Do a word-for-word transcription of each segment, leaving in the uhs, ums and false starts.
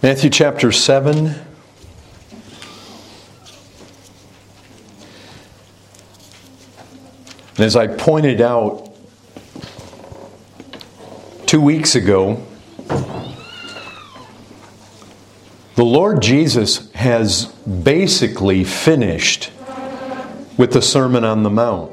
Matthew chapter seven. And as I pointed out two weeks ago, the Lord Jesus has basically finished with the Sermon on the Mount.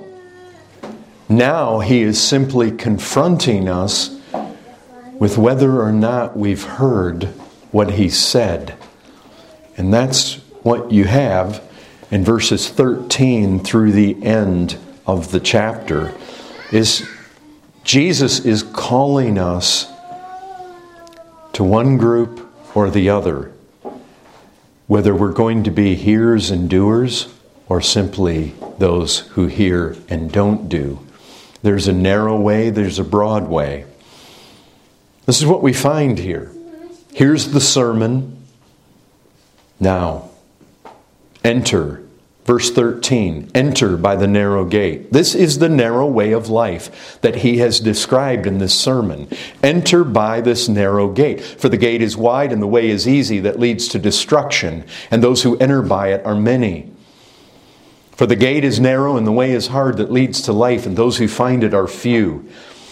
Now He is simply confronting us with whether or not we've heard what He said. And that's what you have in verses thirteen through the end of the chapter. Is Jesus is calling us to one group or the other, whether we're going to be hearers and doers or simply those who hear and don't do. There's a narrow way, there's a broad way. This is what we find here. Here's the sermon. Now, enter. Verse thirteen, enter by the narrow gate. This is the narrow way of life that He has described in this sermon. Enter by this narrow gate. For the gate is wide and the way is easy that leads to destruction, and those who enter by it are many. For the gate is narrow and the way is hard that leads to life, and those who find it are few.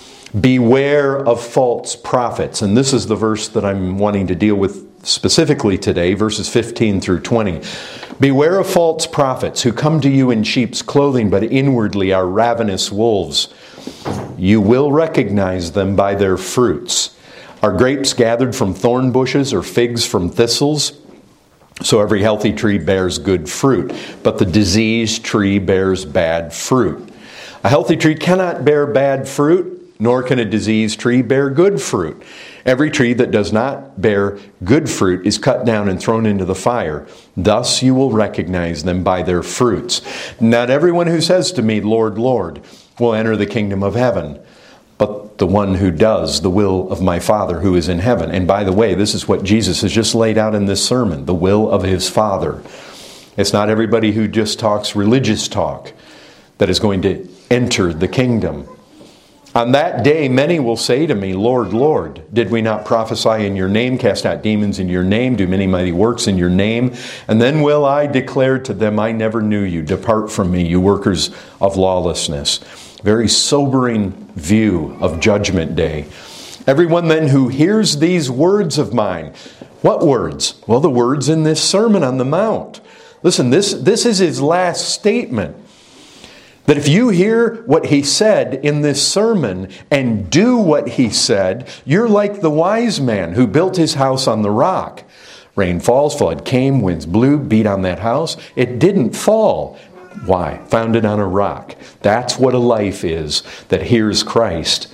Beware of false prophets. And this is the verse that I'm wanting to deal with specifically today, verses fifteen through twenty. Beware of false prophets who come to you in sheep's clothing, but inwardly are ravenous wolves. You will recognize them by their fruits. Are grapes gathered from thorn bushes or figs from thistles? So every healthy tree bears good fruit, but the diseased tree bears bad fruit. A healthy tree cannot bear bad fruit, nor can a diseased tree bear good fruit. Every tree that does not bear good fruit is cut down and thrown into the fire. Thus you will recognize them by their fruits. Not everyone who says to me, Lord, Lord, will enter the kingdom of heaven, but the one who does the will of my Father who is in heaven. And by the way, this is what Jesus has just laid out in this sermon, the will of His Father. It's not everybody who just talks religious talk that is going to enter the kingdom. On that day, many will say to me, Lord, Lord, did we not prophesy in your name, cast out demons in your name, do many mighty works in your name? And then will I declare to them, I never knew you. Depart from me, you workers of lawlessness. Very sobering view of Judgment Day. Everyone then who hears these words of mine. What words? Well, the words in this Sermon on the Mount. Listen, this, this is His last statement. That if you hear what He said in this sermon and do what He said, you're like the wise man who built his house on the rock. Rain falls, flood came, winds blew, beat on that house. It didn't fall. Why? Founded on a rock. That's what a life is that hears Christ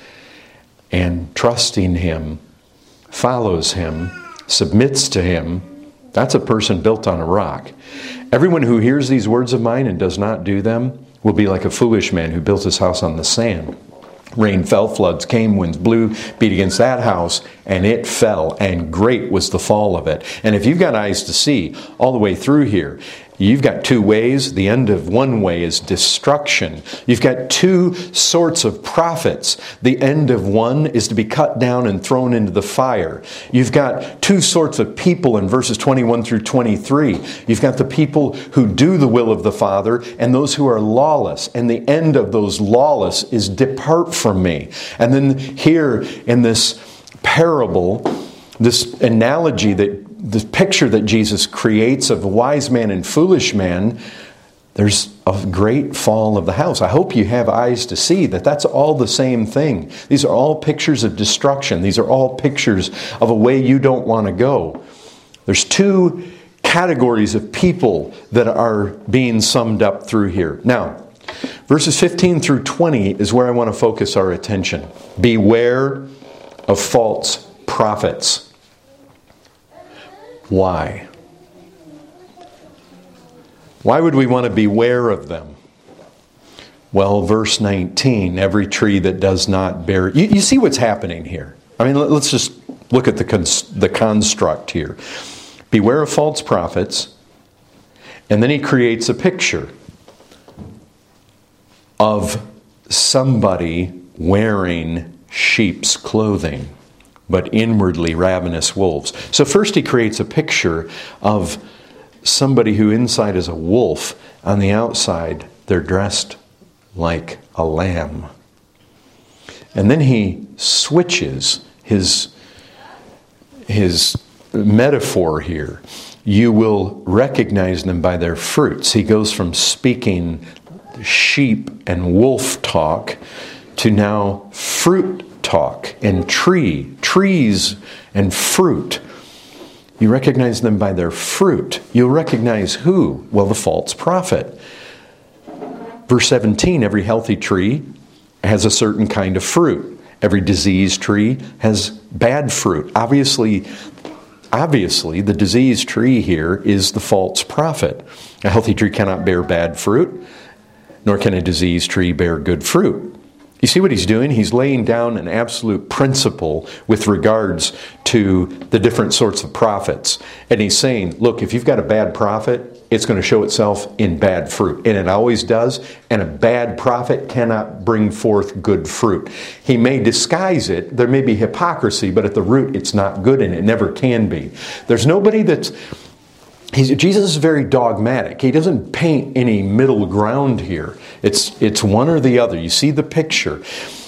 and trusting Him, follows Him, submits to Him. That's a person built on a rock. Everyone who hears these words of mine and does not do them will be like a foolish man who built his house on the sand. Rain fell, floods came, winds blew, beat against that house, and it fell, and great was the fall of it. And if you've got eyes to see all the way through here, you've got two ways. The end of one way is destruction. You've got two sorts of prophets. The end of one is to be cut down and thrown into the fire. You've got two sorts of people in verses twenty-one through twenty-three. You've got the people who do the will of the Father and those who are lawless. And the end of those lawless is depart from me. And then here in this parable, this analogy that the picture that Jesus creates of a wise man and foolish man, there's a great fall of the house. I hope you have eyes to see that that's all the same thing. These are all pictures of destruction. These are all pictures of a way you don't want to go. There's two categories of people that are being summed up through here. Now, verses fifteen through twenty is where I want to focus our attention. Beware of false prophets. Why? Why would we want to beware of them? Well, verse nineteen, every tree that does not bear... You, you see what's happening here. I mean, let's just look at the, cons, the construct here. Beware of false prophets. And then he creates a picture of somebody wearing sheep's clothing. but inwardly ravenous wolves. So first he creates a picture of somebody who inside is a wolf. On the outside, they're dressed like a lamb. And then he switches his, his metaphor here. You will recognize them by their fruits. He goes from speaking sheep and wolf talk to now fruit talk and tree, trees and fruit. You recognize them by their fruit. You'll recognize who? Well, the false prophet. Verse seventeen, every healthy tree has a certain kind of fruit. Every diseased tree has bad fruit. Obviously, obviously, the diseased tree here is the false prophet. A healthy tree cannot bear bad fruit, nor can a diseased tree bear good fruit. You see what he's doing? He's laying down an absolute principle with regards to the different sorts of prophets. And he's saying, look, if you've got a bad prophet, it's going to show itself in bad fruit. And it always does. And a bad prophet cannot bring forth good fruit. He may disguise it. There may be hypocrisy, but at the root, it's not good and it never can be. There's nobody that's... He's, Jesus is very dogmatic. He doesn't paint any middle ground here. It's, it's one or the other. You see the picture.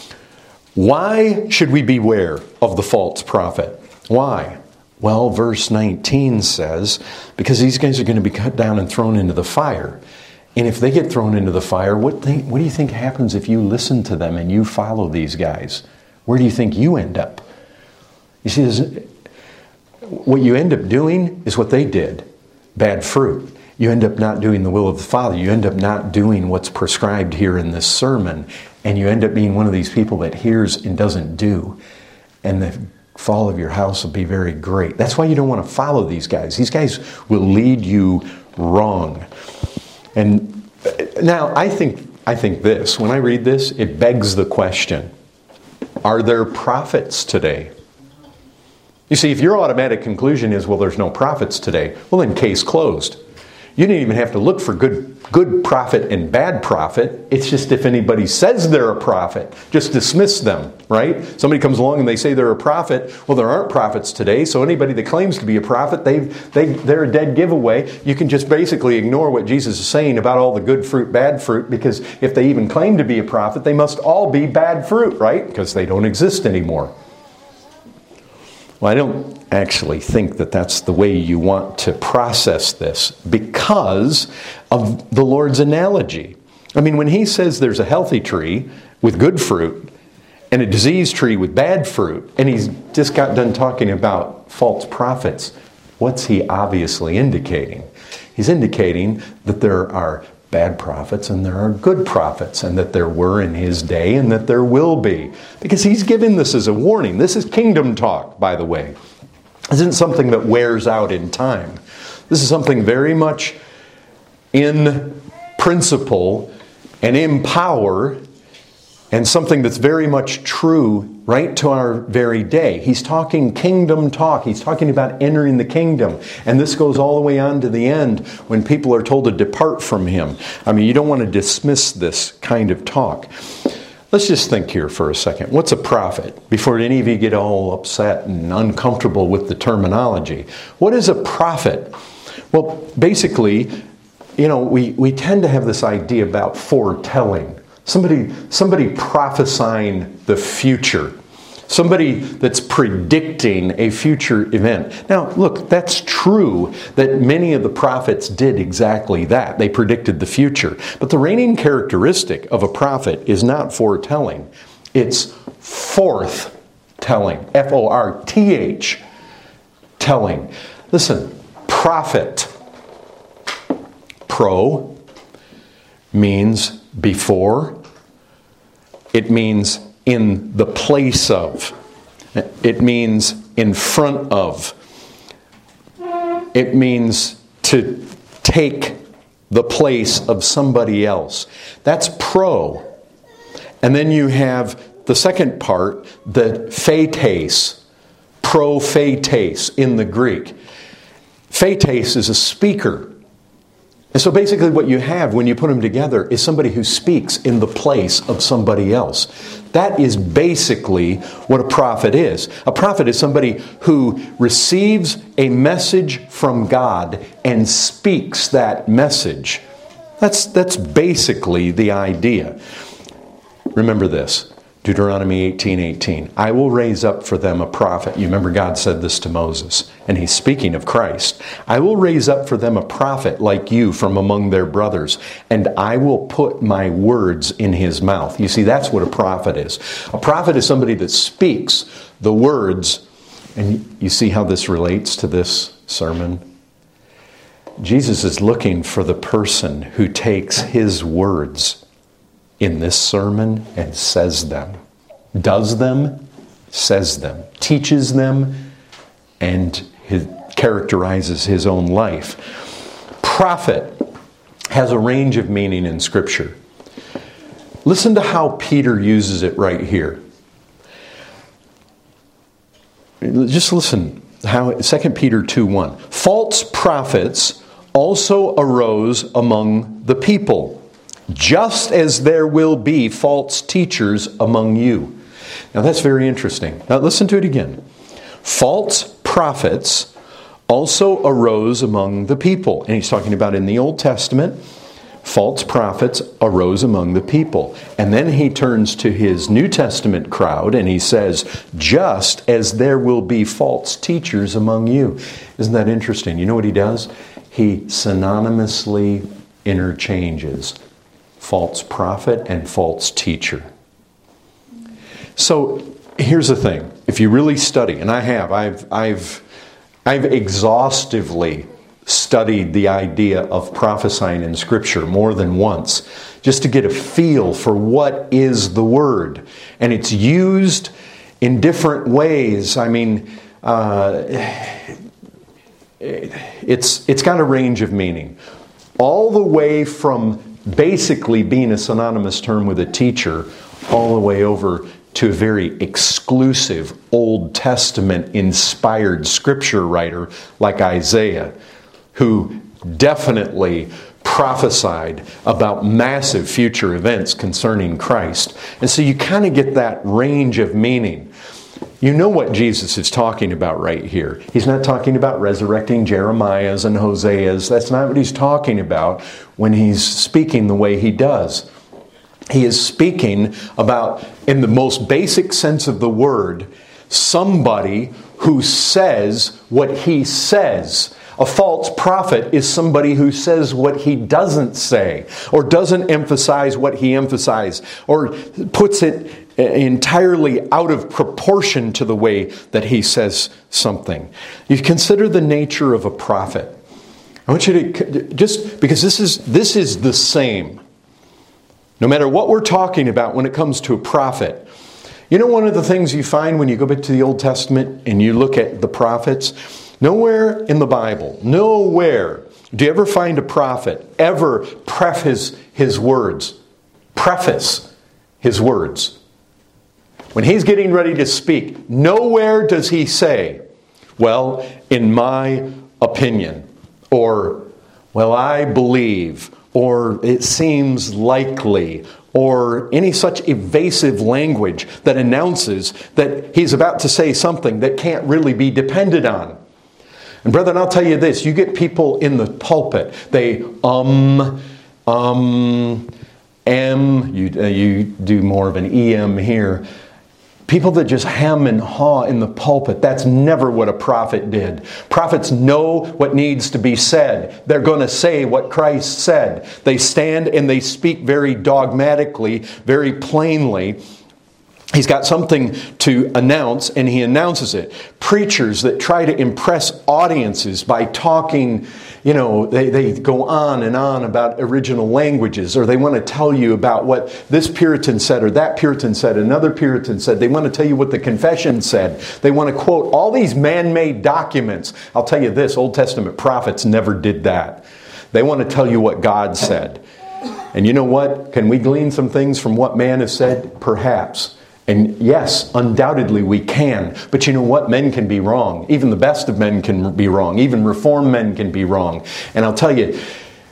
Why should we beware of the false prophet? Why? Well, verse nineteen says, because these guys are going to be cut down and thrown into the fire. And if they get thrown into the fire, what, they, what do you think happens if you listen to them and you follow these guys? Where do you think you end up? You see, this, what you end up doing is what they did. Bad fruit. You end up not doing the will of the Father. You end up not doing what's prescribed here in this sermon. And you end up being one of these people that hears and doesn't do. And the fall of your house will be very great. That's why you don't want to follow these guys. These guys will lead you wrong. And now I think, I think this, when I read this, it begs the question, are there prophets today? You see, if your automatic conclusion is, well, there's no prophets today, well, then case closed. You didn't even have to look for good, good prophet and bad prophet. It's just if anybody says they're a prophet, just dismiss them, right? Somebody comes along and they say they're a prophet. Well, there aren't prophets today, so anybody that claims to be a prophet, they've, they, they're a dead giveaway. You can just basically ignore what Jesus is saying about all the good fruit, bad fruit, because if they even claim to be a prophet, they must all be bad fruit, right? Because they don't exist anymore. Well, I don't actually think that that's the way you want to process this because of the Lord's analogy. I mean, when he says there's a healthy tree with good fruit and a diseased tree with bad fruit, and he's just got done talking about false prophets, what's he obviously indicating? He's indicating that there are bad prophets and there are good prophets, and that there were in his day and that there will be. Because he's given this as a warning. This is kingdom talk, by the way. This isn't something that wears out in time. This is something very much in principle and in power, and something that's very much true right to our very day. He's talking kingdom talk. He's talking about entering the kingdom. And this goes all the way on to the end when people are told to depart from him. I mean, you don't want to dismiss this kind of talk. Let's just think here for a second. What's a prophet? Before any of you get all upset and uncomfortable with the terminology. What is a prophet? Well, basically, you know, we, we tend to have this idea about foretelling. Somebody, somebody prophesying the future. Somebody that's predicting a future event. Now, look, that's true that many of the prophets did exactly that. They predicted the future. But the reigning characteristic of a prophet is not foretelling. It's forth-telling. F O R T H. Telling. Listen, prophet. Pro means before. It means in the place of. It means in front of. It means to take the place of somebody else. That's pro. And then you have the second part, the phates. Prophates in the Greek. Phates is a speaker. And so basically what you have when you put them together is somebody who speaks in the place of somebody else. That is basically what a prophet is. A prophet is somebody who receives a message from God and speaks that message. That's, that's basically the idea. Remember this. Deuteronomy eighteen eighteen. I will raise up for them a prophet. You remember God said this to Moses, and he's speaking of Christ. I will raise up for them a prophet like you from among their brothers, and I will put my words in his mouth. You see, that's what a prophet is. A prophet is somebody that speaks the words, and you see how this relates to this sermon? Jesus is looking for the person who takes his words in this sermon and says them, does them, says them, teaches them, and his, characterizes his own life. Prophet has a range of meaning in Scripture. Listen to how Peter uses it right here. Just listen how Second Peter two one. False prophets also arose among the people, just as there will be false teachers among you. Now that's very interesting. Now listen to it again. False prophets also arose among the people. And he's talking about in the Old Testament, false prophets arose among the people. And then he turns to his New Testament crowd and he says, just as there will be false teachers among you. Isn't that interesting? You know what he does? He synonymously interchanges false prophet and false teacher. So here's the thing. If you really study, and I have, I've, I've, I've exhaustively studied the idea of prophesying in Scripture more than once, just to get a feel for what is the Word. And it's used in different ways. I mean, uh, it's it's got a range of meaning. All the way from basically being a synonymous term with a teacher, all the way over to a very exclusive Old Testament inspired scripture writer like Isaiah, who definitely prophesied about massive future events concerning Christ. And so you kind of get that range of meaning. You know what Jesus is talking about right here. He's not talking about resurrecting Jeremiah's and Hosea's. That's not what he's talking about when he's speaking the way he does. He is speaking about, in the most basic sense of the word, somebody who says what he says. A false prophet is somebody who says what he doesn't say, or doesn't emphasize what he emphasizes, or puts it entirely out of proportion to the way that he says something. You consider the nature of a prophet. I want you to, just because this is this is the same. No matter what we're talking about when it comes to a prophet. You know, one of the things you find when you go back to the Old Testament and you look at the prophets, nowhere in the Bible, nowhere do you ever find a prophet ever preface his words. Preface his words. When he's getting ready to speak, nowhere does he say, well, in my opinion, or, well, I believe, or it seems likely, or any such evasive language that announces that he's about to say something that can't really be depended on. And brethren, I'll tell you this, you get people in the pulpit, they um, um, em, you, uh, you do more of an em here. People that just hem and haw in the pulpit, that's never what a prophet did. Prophets know what needs to be said. They're going to say what Christ said. They stand and they speak very dogmatically, very plainly. He's got something to announce and he announces it. Preachers that try to impress audiences by talking, you know, they, they go on and on about original languages, or they want to tell you about what this Puritan said or that Puritan said, another Puritan said. They want to tell you what the confession said. They want to quote all these man-made documents. I'll tell you this, Old Testament prophets never did that. They want to tell you what God said. And you know what? Can we glean some things from what man has said? Perhaps. And yes, undoubtedly we can. But you know what? Men can be wrong. Even the best of men can be wrong. Even reformed men can be wrong. And I'll tell you,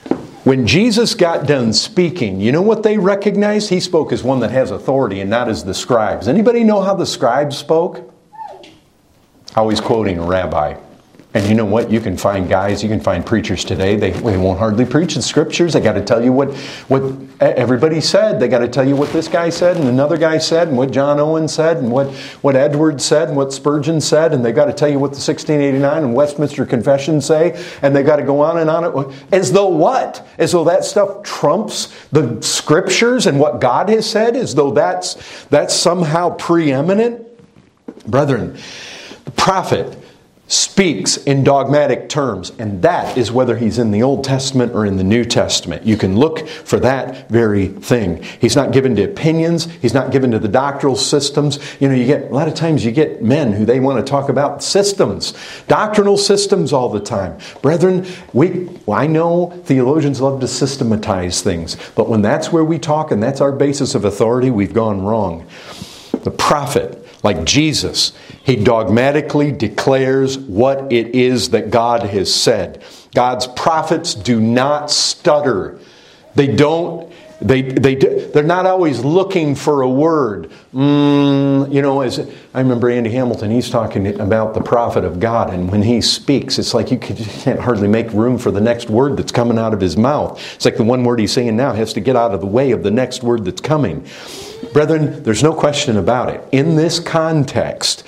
When Jesus got done speaking, you know what they recognized? He spoke as one that has authority and not as the scribes. Anybody know how the scribes spoke? Always quoting a rabbi. And you know what? You can find guys, you can find preachers today, they, they won't hardly preach the scriptures. They got to tell you what, what everybody said. They got to tell you what this guy said and another guy said and what John Owen said and what, what Edwards said and what Spurgeon said. And they got to tell you what the sixteen eighty-nine and Westminster Confession say. And they got to go on and on. As though what? As though that stuff trumps the scriptures and what God has said? As though that's, that's somehow preeminent? Brethren, the prophet speaks in dogmatic terms, and that is whether he's in the Old Testament or in the New Testament. You can look for that very thing. He's not given to opinions. He's not given to the doctrinal systems. You know, you get a lot of times you get men who they want to talk about systems, doctrinal systems all the time. Brethren, we well, I know theologians love to systematize things, but when that's where we talk and that's our basis of authority, we've gone wrong. The prophet, like Jesus, he dogmatically declares what it is that God has said. God's prophets do not stutter. They don't, they, they, they're not always looking for a word. Mm, you know, as I remember Andy Hamilton, he's talking about the prophet of God, and when he speaks, it's like you can't hardly make room for the next word that's coming out of his mouth. It's like the one word he's saying now has to get out of the way of the next word that's coming. Brethren, there's no question about it. In this context,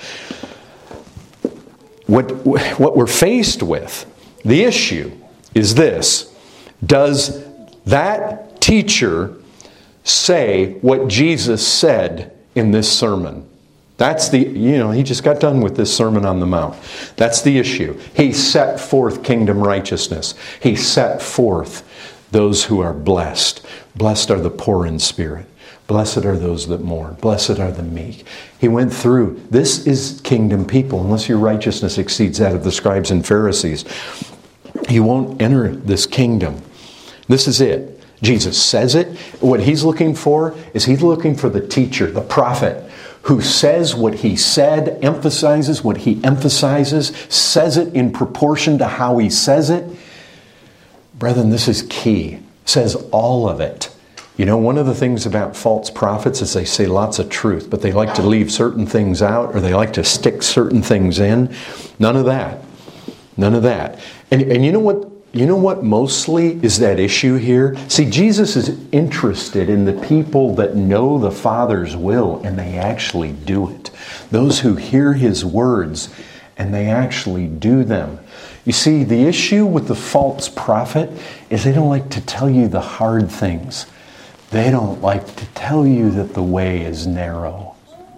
what, what we're faced with, the issue is this. Does that teacher say what Jesus said in this sermon? That's the, you know, he just got done with this Sermon on the Mount. That's the issue. He set forth kingdom righteousness. He set forth those who are blessed. Blessed are the poor in spirit. Blessed are those that mourn. Blessed are the meek. He went through. This is kingdom people. Unless your righteousness exceeds that of the scribes and Pharisees, you won't enter this kingdom. This is it. Jesus says it. What he's looking for is he's looking for the teacher, the prophet, who says what he said, emphasizes what he emphasizes, says it in proportion to how he says it. Brethren, this is key. Says all of it. You know, one of the things about false prophets is they say lots of truth, but they like to leave certain things out, or they like to stick certain things in. None of that. None of that. And, and you know what? You know what mostly is that issue here? See, Jesus is interested in the people that know the Father's will and they actually do it. Those who hear His words and they actually do them. You see, the issue with the false prophet is they don't like to tell you the hard things. They don't like to tell you that the way is narrow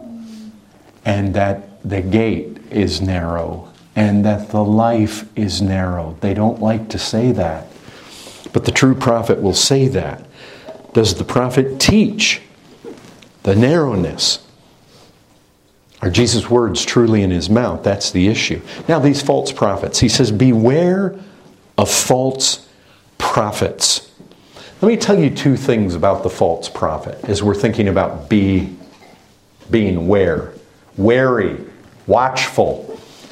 and that the gate is narrow and that the life is narrow. They don't like to say that. But the true prophet will say that. Does the prophet teach the narrowness? Are Jesus' words truly in his mouth? That's the issue. Now, these false prophets. He says, beware of false prophets. Let me tell you two things about the false prophet as we're thinking about be, being ware, wary, watchful.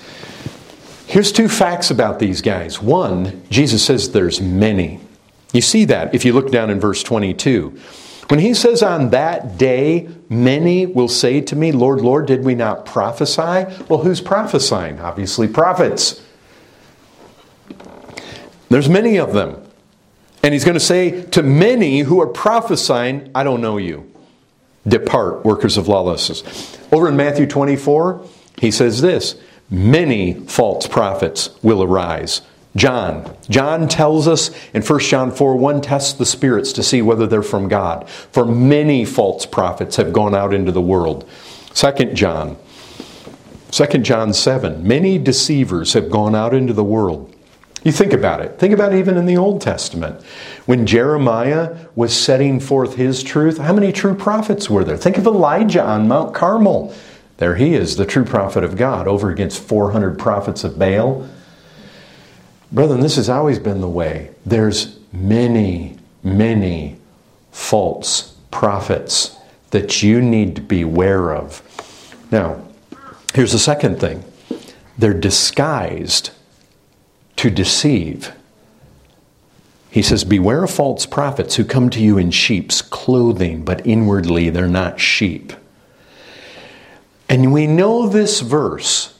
Here's two facts about these guys. One, Jesus says there's many. You see that if you look down in verse twenty-two. When he says on that day, many will say to me, Lord, Lord, did we not prophesy? Well, who's prophesying? Obviously prophets. There's many of them. And he's going to say to many who are prophesying, I don't know you. Depart, workers of lawlessness. Over in Matthew twenty-four, he says this, many false prophets will arise. John. John tells us in First John four one, tests the spirits to see whether they're from God. For many false prophets have gone out into the world. Second John. Second John seven, many deceivers have gone out into the world. You think about it. Think about it even in the Old Testament. When Jeremiah was setting forth his truth, how many true prophets were there? Think of Elijah on Mount Carmel. There he is, the true prophet of God, over against four hundred prophets of Baal. Brethren, this has always been the way. There's many, many false prophets that you need to be aware of. Now, here's the second thing. They're disguised to deceive. He says, beware of false prophets who come to you in sheep's clothing, but inwardly they're not sheep. And we know this verse.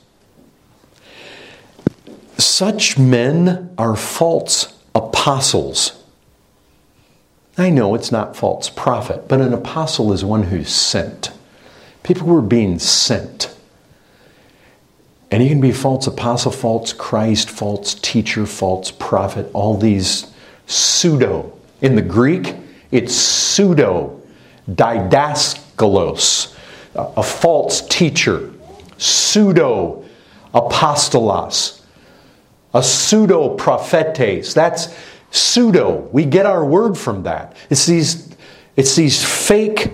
Such men are false apostles. I know it's not false prophet, but an apostle is one who's sent. People who are being sent. And you can be false apostle, false Christ, false teacher, false prophet, all these pseudo. In the Greek, it's pseudo, didaskalos, a false teacher, pseudo apostolos, a pseudo prophetes. That's pseudo. We get our word from that. It's these, it's these fake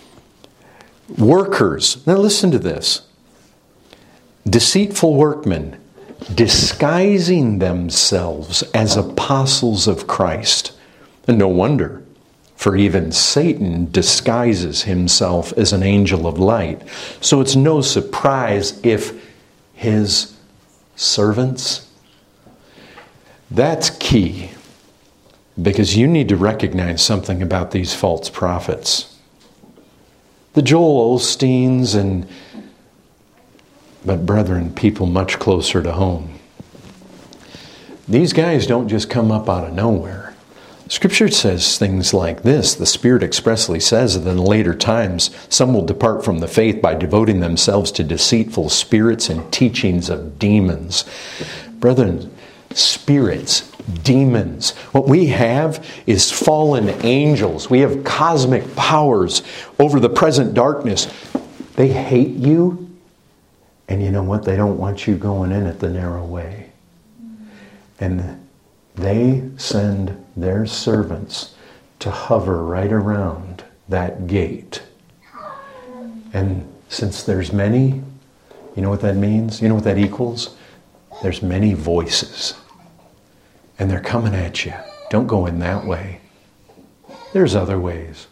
workers. Now listen to this. Deceitful workmen, disguising themselves as apostles of Christ. And no wonder, for even Satan disguises himself as an angel of light. So it's no surprise if his servants. That's key. Because you need to recognize something about these false prophets. The Joel Osteens and, but brethren, people much closer to home. These guys don't just come up out of nowhere. Scripture says things like this. The Spirit expressly says that in later times, some will depart from the faith by devoting themselves to deceitful spirits and teachings of demons. Brethren, spirits, demons. What we have is fallen angels. We have cosmic powers over the present darkness. They hate you. And you know what? They don't want you going in at the narrow way. And they send their servants to hover right around that gate. And since there's many, you know what that means? You know what that equals? There's many voices. And they're coming at you. Don't go in that way. There's other ways.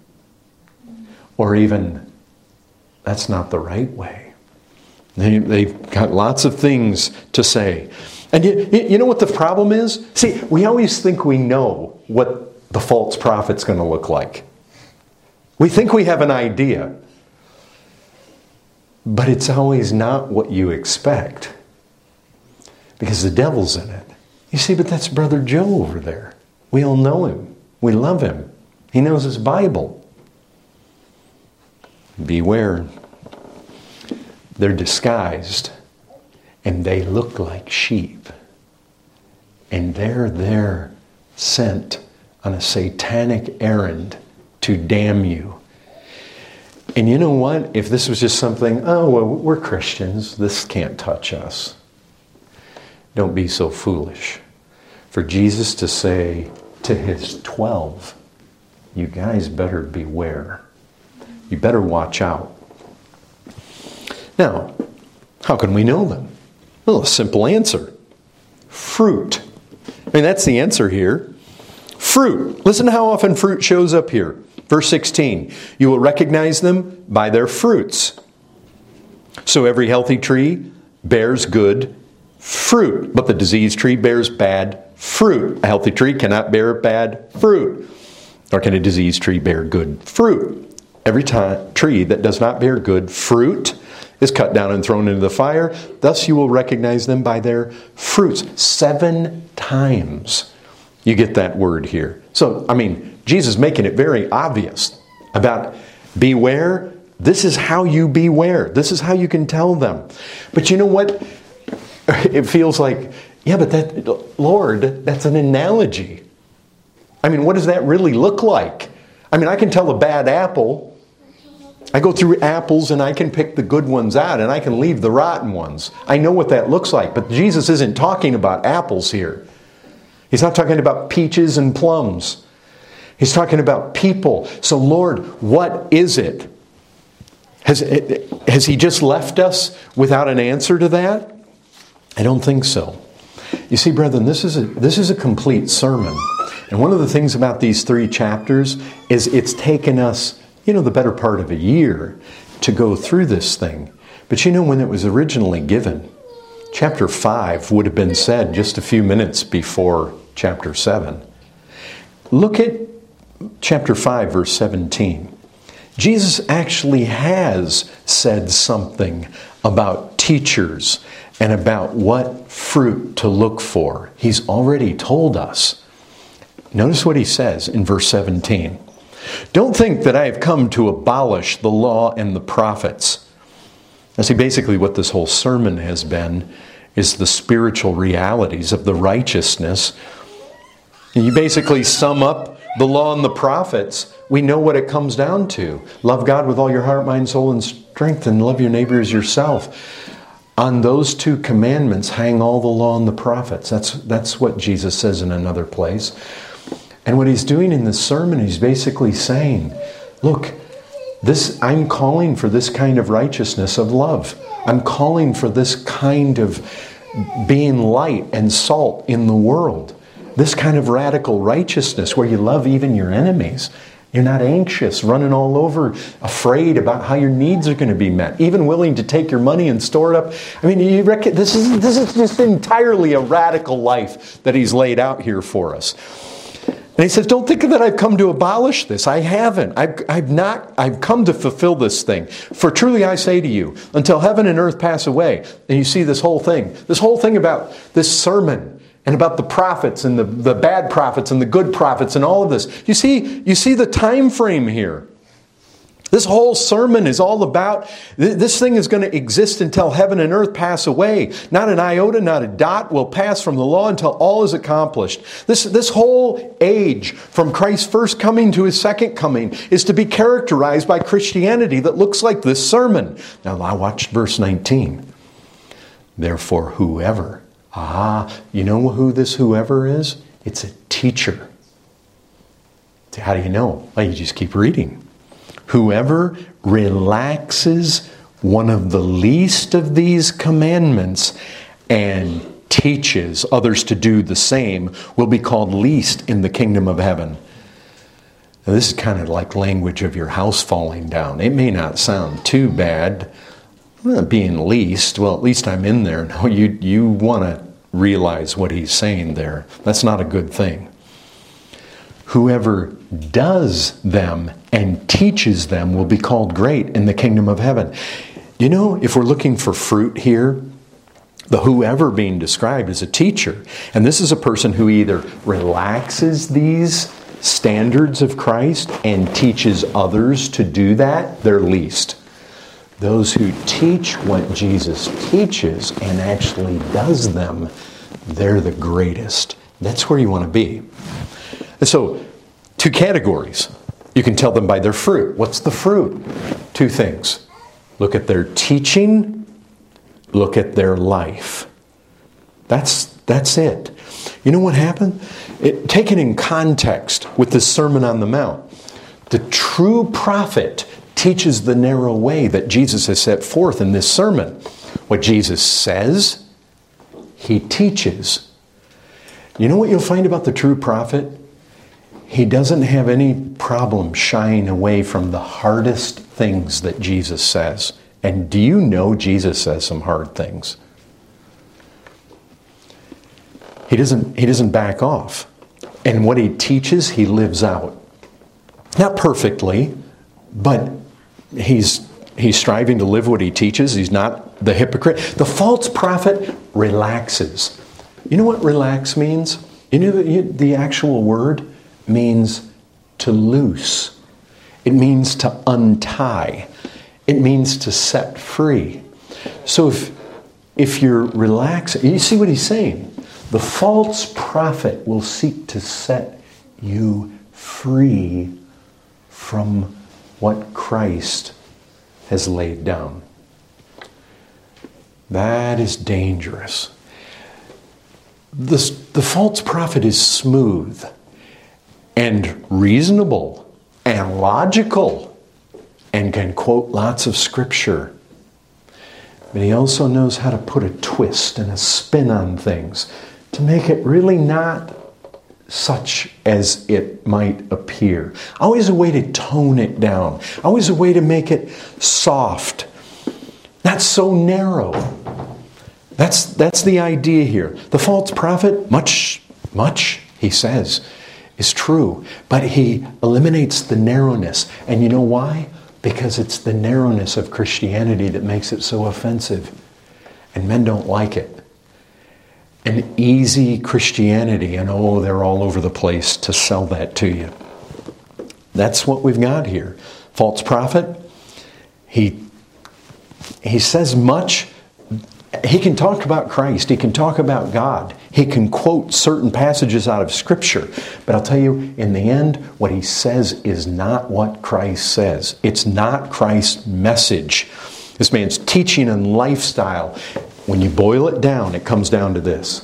Or even, that's not the right way. They, they've got lots of things to say. And you, you know what the problem is? See, we always think we know what the false prophet's going to look like. We think we have an idea. But it's always not what you expect. Because the devil's in it. You see, but that's Brother Joe over there. We all know him. We love him. He knows his Bible. Beware. They're disguised. And they look like sheep. And they're there sent on a satanic errand to damn you. And you know what? If this was just something, oh, well, we're Christians. This can't touch us. Don't be so foolish. For Jesus to say to his twelve, you guys better beware. You better watch out. Now, how can we know them? Well, a simple answer. Fruit. I mean, that's the answer here. Fruit. Listen to how often fruit shows up here. Verse sixteen. You will recognize them by their fruits. So every healthy tree bears good fruit, but the diseased tree bears bad fruit. A healthy tree cannot bear bad fruit. Nor can a diseased tree bear good fruit. Every time, tree that does not bear good fruit is cut down and thrown into the fire. Thus you will recognize them by their fruits. Seven times you get that word here. So, I mean, Jesus is making it very obvious about beware. This is how you beware. This is how you can tell them. But you know what? It feels like, yeah, but that, Lord, that's an analogy. I mean, what does that really look like? I mean, I can tell a bad apple. I go through apples and I can pick the good ones out and I can leave the rotten ones. I know what that looks like. But Jesus isn't talking about apples here. He's not talking about peaches and plums. He's talking about people. So Lord, what is it? Has, has He just left us without an answer to that? I don't think so. You see, brethren, this is a, this is a complete sermon. And one of the things about these three chapters is it's taken us, you know, the better part of a year to go through this thing. But you know, when it was originally given, chapter five would have been said just a few minutes before chapter seven. Look at chapter five, verse seventeen. Jesus actually has said something about teachers and about what fruit to look for. He's already told us. Notice what he says in verse seventeen. Don't think that I have come to abolish the law and the prophets. Now see, basically what this whole sermon has been is the spiritual realities of the righteousness. And you basically sum up the law and the prophets. We know what it comes down to. Love God with all your heart, mind, soul, and strength, and love your neighbor as yourself. On those two commandments hang all the law and the prophets. That's, that's what Jesus says in another place. And what he's doing in this sermon, he's basically saying, look, this I'm calling for this kind of righteousness of love. I'm calling for this kind of being light and salt in the world. This kind of radical righteousness where you love even your enemies. You're not anxious, running all over, afraid about how your needs are going to be met. Even willing to take your money and store it up. I mean, you reckon this is this is just entirely a radical life that he's laid out here for us. And he says, don't think that I've come to abolish this. I haven't. I've, I've not. I've come to fulfill this thing. For truly I say to you, until heaven and earth pass away, and you see this whole thing, this whole thing about this sermon and about the prophets and the, the bad prophets and the good prophets and all of this. You see, you see the time frame here. This whole sermon is all about, this thing is going to exist until heaven and earth pass away. Not an iota, not a dot will pass from the law until all is accomplished. This, this whole age, from Christ's first coming to his second coming, is to be characterized by Christianity that looks like this sermon. Now, I watched verse nineteen. Therefore, whoever, ah, you know who this whoever is? It's a teacher. How do you know? Well, you just keep reading. Whoever relaxes one of the least of these commandments and teaches others to do the same will be called least in the kingdom of heaven. Now, this is kind of like language of your house falling down. It may not sound too bad, well, being least. Well, at least I'm in there. No, you, you want to realize what he's saying there. That's not a good thing. Whoever does them and teaches them will be called great in the kingdom of heaven. You know, if we're looking for fruit here, the whoever being described is a teacher. And this is a person who either relaxes these standards of Christ and teaches others to do that, they're least. Those who teach what Jesus teaches and actually does them, they're the greatest. That's where you want to be. And so, two categories. You can tell them by their fruit. What's the fruit? Two things. Look at their teaching. Look at their life. That's, that's it. You know what happened? It, taken in context with the Sermon on the Mount, the true prophet teaches the narrow way that Jesus has set forth in this sermon. What Jesus says, he teaches. You know what you'll find about the true prophet? He doesn't have any problem shying away from the hardest things that Jesus says. And do you know Jesus says some hard things? He doesn't, he doesn't back off. And what he teaches, he lives out. Not perfectly, but he's, he's striving to live what he teaches. He's not the hypocrite. The false prophet relaxes. You know what relax means? You know the, the actual word? Means to loose. It means to untie. It means to set free. So if, if you're relaxing, you see what he's saying? The false prophet will seek to set you free from what Christ has laid down. That is dangerous. The, the false prophet is smooth and reasonable and logical and can quote lots of scripture. But he also knows how to put a twist and a spin on things to make it really not such as it might appear. Always a way to tone it down. Always a way to make it soft. Not so narrow. That's, that's the idea here. The false prophet, much, much, he says, is true, but he eliminates the narrowness. And you know why? Because it's the narrowness of Christianity that makes it so offensive. And men don't like it. An easy Christianity, and oh, they're all over the place to sell that to you. That's what we've got here. False prophet, he, he says much. He can talk about Christ. He can talk about God. He can quote certain passages out of Scripture. But I'll tell you, in the end, what he says is not what Christ says. It's not Christ's message. This man's teaching and lifestyle, when you boil it down, it comes down to this.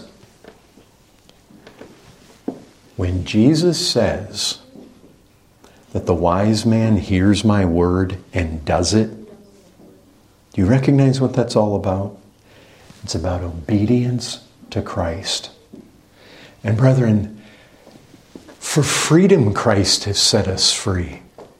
When Jesus says that the wise man hears my word and does it, do you recognize what that's all about? It's about obedience to Christ. And brethren, for freedom Christ has set us free.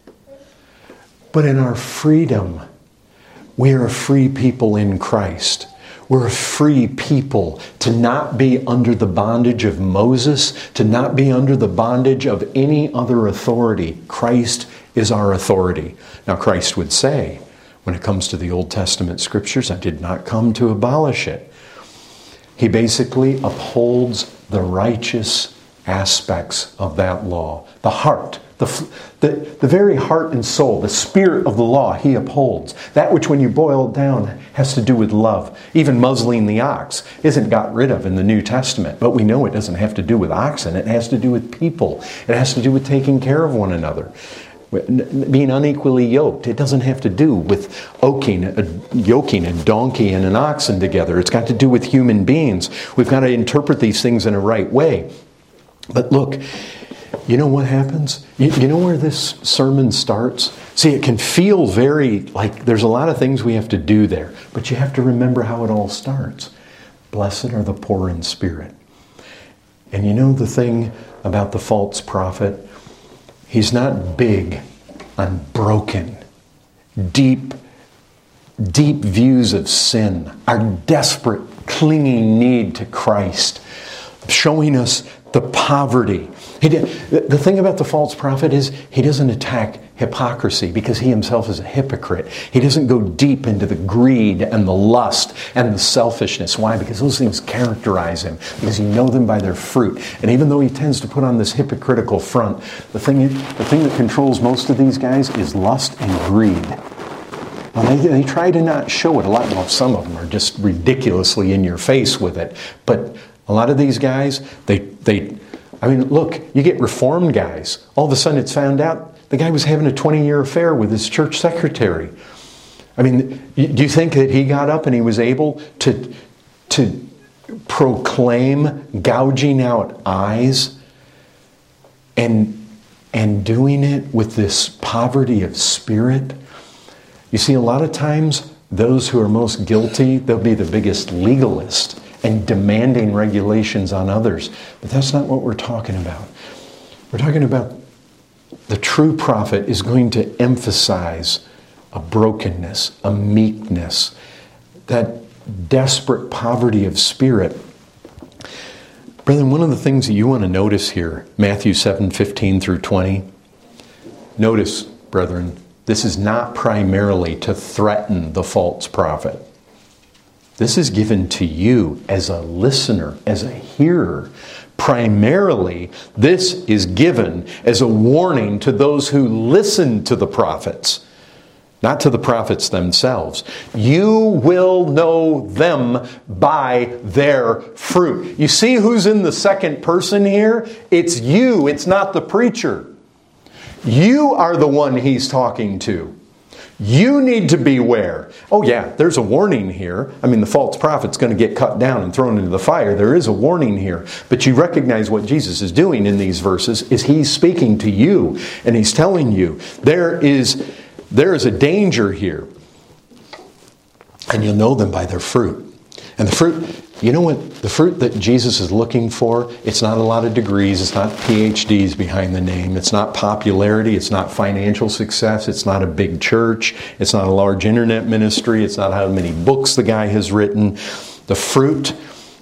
But in our freedom, we are a free people in Christ. We're a free people to not be under the bondage of Moses, to not be under the bondage of any other authority. Christ is our authority. Now Christ would say, when it comes to the Old Testament Scriptures, I did not come to abolish it. He basically upholds the righteous aspects of that law. The heart, the, the, the very heart and soul, the spirit of the law, he upholds. That which, when you boil it down, has to do with love. Even muzzling the ox isn't got rid of in the New Testament, but we know it doesn't have to do with oxen. It has to do with people. It has to do with taking care of one another. Being unequally yoked. It doesn't have to do with oaking, uh, yoking a donkey and an oxen together. It's got to do with human beings. We've got to interpret these things in a right way. But look, you know what happens? You, you know where this sermon starts? See, it can feel very like there's a lot of things we have to do there. But you have to remember how it all starts. Blessed are the poor in spirit. And you know the thing about the false prophet? He's not big on broken, deep, deep views of sin, our desperate, clinging need to Christ, showing us the poverty. He did, the thing about the false prophet is he doesn't attack hypocrisy because he himself is a hypocrite. He doesn't go deep into the greed and the lust and the selfishness. Why? Because those things characterize him. Because you know them by their fruit. And even though he tends to put on this hypocritical front, the thing, the thing that controls most of these guys is lust and greed. Well, they, they try to not show it a lot. Well, some of them are just ridiculously in your face with it. But a lot of these guys, they, they, I mean, look, you get reformed guys. All of a sudden it's found out the guy was having a twenty-year affair with his church secretary. I mean, do you think that he got up and he was able to, to proclaim gouging out eyes and, and doing it with this poverty of spirit? You see, a lot of times, those who are most guilty, they'll be the biggest legalist and demanding regulations on others. But that's not what we're talking about. We're talking about the true prophet is going to emphasize a brokenness, a meekness, that desperate poverty of spirit. Brethren, one of the things that you want to notice here, Matthew seven fifteen through twenty, notice, brethren, this is not primarily to threaten the false prophet. This is given to you as a listener, as a hearer. Primarily, this is given as a warning to those who listen to the prophets, not to the prophets themselves. You will know them by their fruit. You see who's in the second person here? It's you. It's not the preacher. You are the one he's talking to. You need to beware. Oh yeah, there's a warning here. I mean, the false prophet's going to get cut down and thrown into the fire. There is a warning here. But you recognize what Jesus is doing in these verses is he's speaking to you. And he's telling you there is, there is a danger here. And you'll know them by their fruit. And the fruit, you know what? The fruit that Jesus is looking for, it's not a lot of degrees. It's not P H Ds behind the name. It's not popularity. It's not financial success. It's not a big church. It's not a large internet ministry. It's not how many books the guy has written. The fruit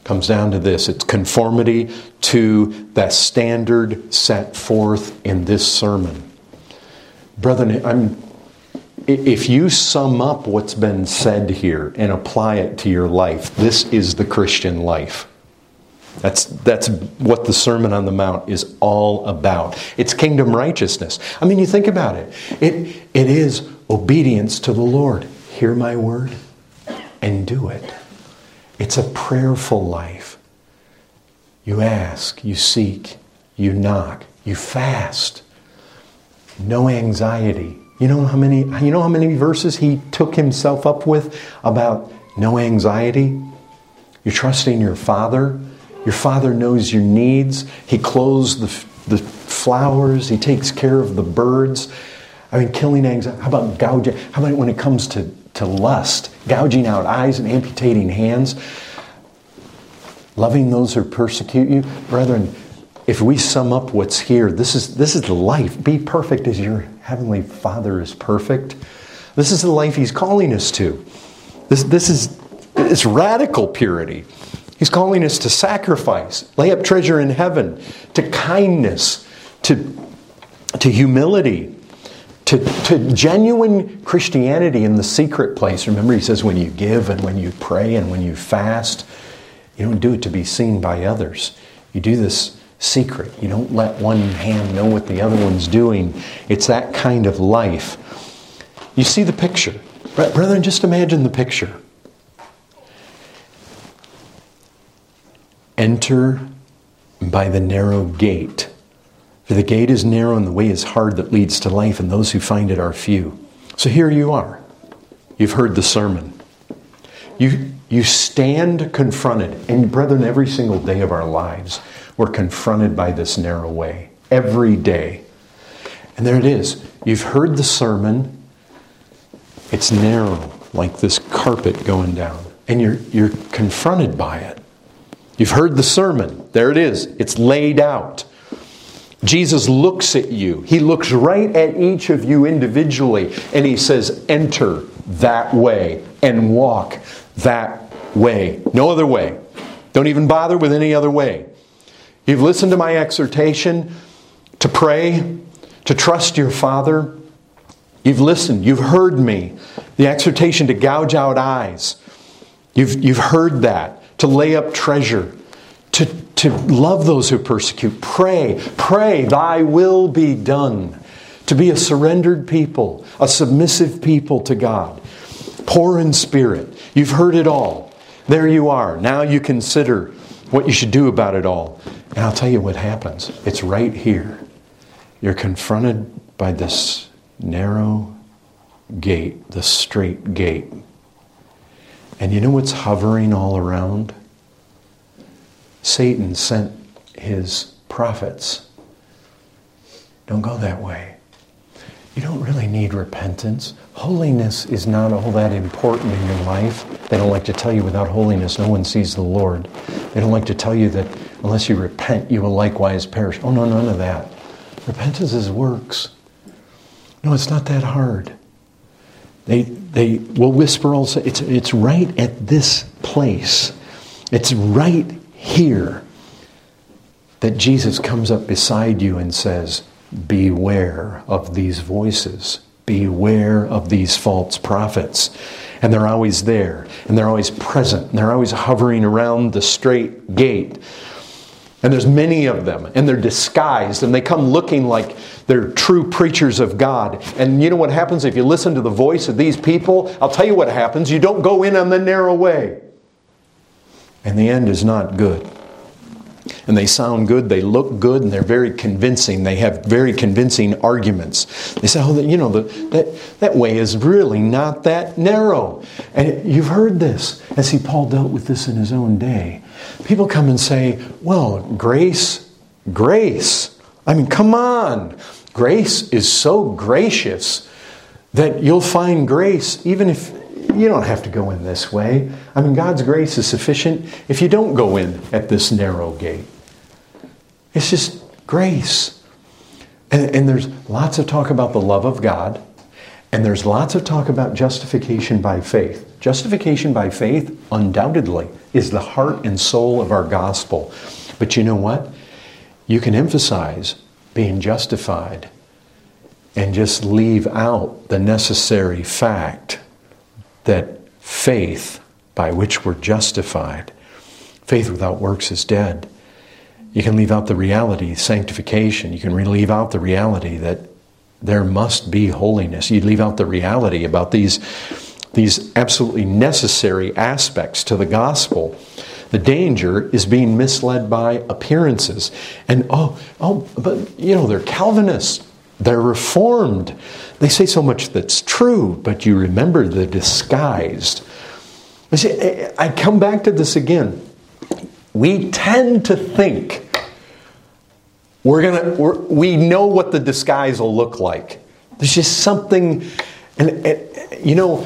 Comes down to this. It's conformity to that standard set forth in this sermon. Brethren, I'm, if you sum up what's been said here and apply it to your life, this is the Christian life. That's, that's what the Sermon on the Mount is all about. It's kingdom righteousness. I mean, you think about it. It, it is obedience to the Lord. Hear my word and do it. It's a prayerful life. You ask, you seek, you knock, you fast. No anxiety. You know how many, you know how many verses he took himself up with about no anxiety? You're trusting your Father. Your Father knows your needs. He clothes the, the flowers. He takes care of the birds. I mean, killing anxiety. How about gouging? How about when it comes to to lust, gouging out eyes and amputating hands, loving those who persecute you? Brethren, if we sum up what's here, this is this is the life. Be perfect as your heavenly Father is perfect. This is the life He's calling us to. This, this is it's radical purity. He's calling us to sacrifice, lay up treasure in heaven, to kindness, to, to humility, To, to genuine Christianity in the secret place. Remember, he says when you give and when you pray and when you fast, you don't do it to be seen by others. You do this secret. You don't let one hand know what the other one's doing. It's that kind of life. You see the picture. Brethren, just imagine the picture. Enter by the narrow gate. For the gate is narrow and the way is hard that leads to life, and those who find it are few. So here you are. You've heard the sermon. You, you stand confronted. And brethren, every single day of our lives, we're confronted by this narrow way. Every day. And there it is. You've heard the sermon. It's narrow, like this carpet going down. And you're, you're confronted by it. You've heard the sermon. There it is. It's laid out. Jesus looks at you. He looks right at each of you individually, and He says, enter that way and walk that way. No other way. Don't even bother with any other way. You've listened to my exhortation to pray, to trust your Father. You've listened. You've heard me. The exhortation to gouge out eyes. You've, you've heard that. To lay up treasure. To, to love those who persecute. Pray. Pray, thy will be done. To be a surrendered people. A submissive people to God. Poor in spirit. You've heard it all. There you are. Now you consider what you should do about it all. And I'll tell you what happens. It's right here. You're confronted by this narrow gate, the straight gate. And you know what's hovering all around? Satan sent his prophets. Don't go that way. You don't really need repentance. Holiness is not all that important in your life. They don't like to tell you without holiness no one sees the Lord. They don't like to tell you that unless you repent you will likewise perish. Oh no, none of that. Repentance is works. No, it's not that hard. They they will whisper also, it's it's right at this place. It's right here that Jesus comes up beside you and says, beware of these voices. Beware of these false prophets. And they're always there. And they're always present. And they're always hovering around the straight gate. And there's many of them. And they're disguised. And they come looking like they're true preachers of God. And you know what happens if you listen to the voice of these people? I'll tell you what happens. You don't go in on the narrow way. And the end is not good. And they sound good, they look good, and they're very convincing. They have very convincing arguments. They say, oh, you know, the, that, that way is really not that narrow. And you've heard this. And see, Paul dealt with this in his own day. People come and say, well, grace, grace. I mean, come on. Grace is so gracious that you'll find grace even if you don't have to go in this way. I mean, God's grace is sufficient if you don't go in at this narrow gate. It's just grace. And, and there's lots of talk about the love of God. And there's lots of talk about justification by faith. Justification by faith, undoubtedly, is the heart and soul of our gospel. But you know what? You can emphasize being justified and just leave out the necessary fact that faith by which we're justified, faith without works is dead. You can leave out the reality, sanctification. You can leave out the reality that there must be holiness. You leave out the reality about these, these absolutely necessary aspects to the gospel. The danger is being misled by appearances. And, oh, oh, but, you know, they're Calvinists. They're Reformed. They say so much that's true, but you remember the disguised. I see, I come back to this again. We tend to think we're gonna, we're, we know what the disguise will look like. There's just something, and, and you know,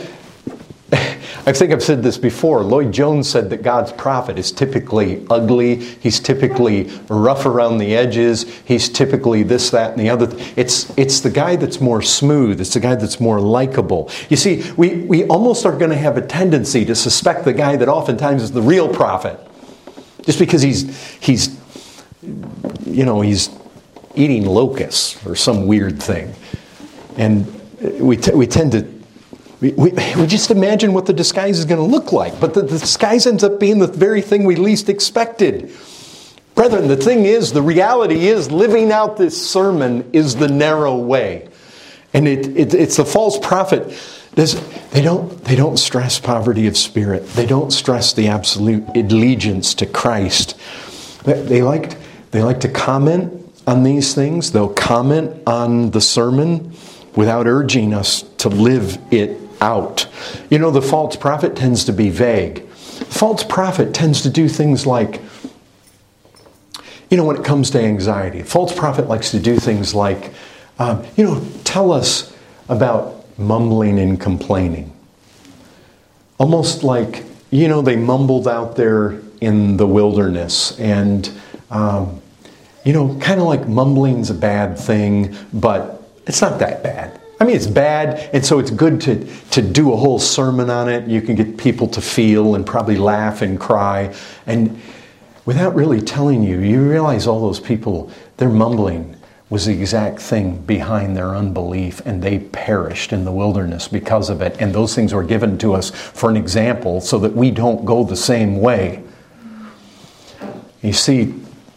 I think I've said this before. Lloyd Jones said that God's prophet is typically ugly. He's typically rough around the edges. He's typically this, that, and the other. It's it's the guy that's more smooth. It's the guy that's more likable. You see, we, we almost are going to have a tendency to suspect the guy that oftentimes is the real prophet. Just because he's, he's you know, he's eating locusts or some weird thing. And we t- we tend to We, we, we just imagine what the disguise is going to look like. But the, the disguise ends up being the very thing we least expected. Brethren, the thing is, the reality is, living out this sermon is the narrow way. And it, it, it's the false prophet. There's, they don't, they don't stress poverty of spirit. They don't stress the absolute allegiance to Christ. They, they, like, they like to comment on these things. They'll comment on the sermon without urging us to live it out. You know, the false prophet tends to be vague. The false prophet tends to do things like, you know, when it comes to anxiety, the false prophet likes to do things like, um, you know, tell us about mumbling and complaining. Almost like, you know, they mumbled out there in the wilderness and, um, you know, kind of like mumbling's a bad thing, but it's not that bad. I mean, it's bad, and so it's good to, to do a whole sermon on it. You can get people to feel and probably laugh and cry. And without really telling you, you realize all those people, their mumbling was the exact thing behind their unbelief, and they perished in the wilderness because of it. And those things were given to us for an example so that we don't go the same way. You see,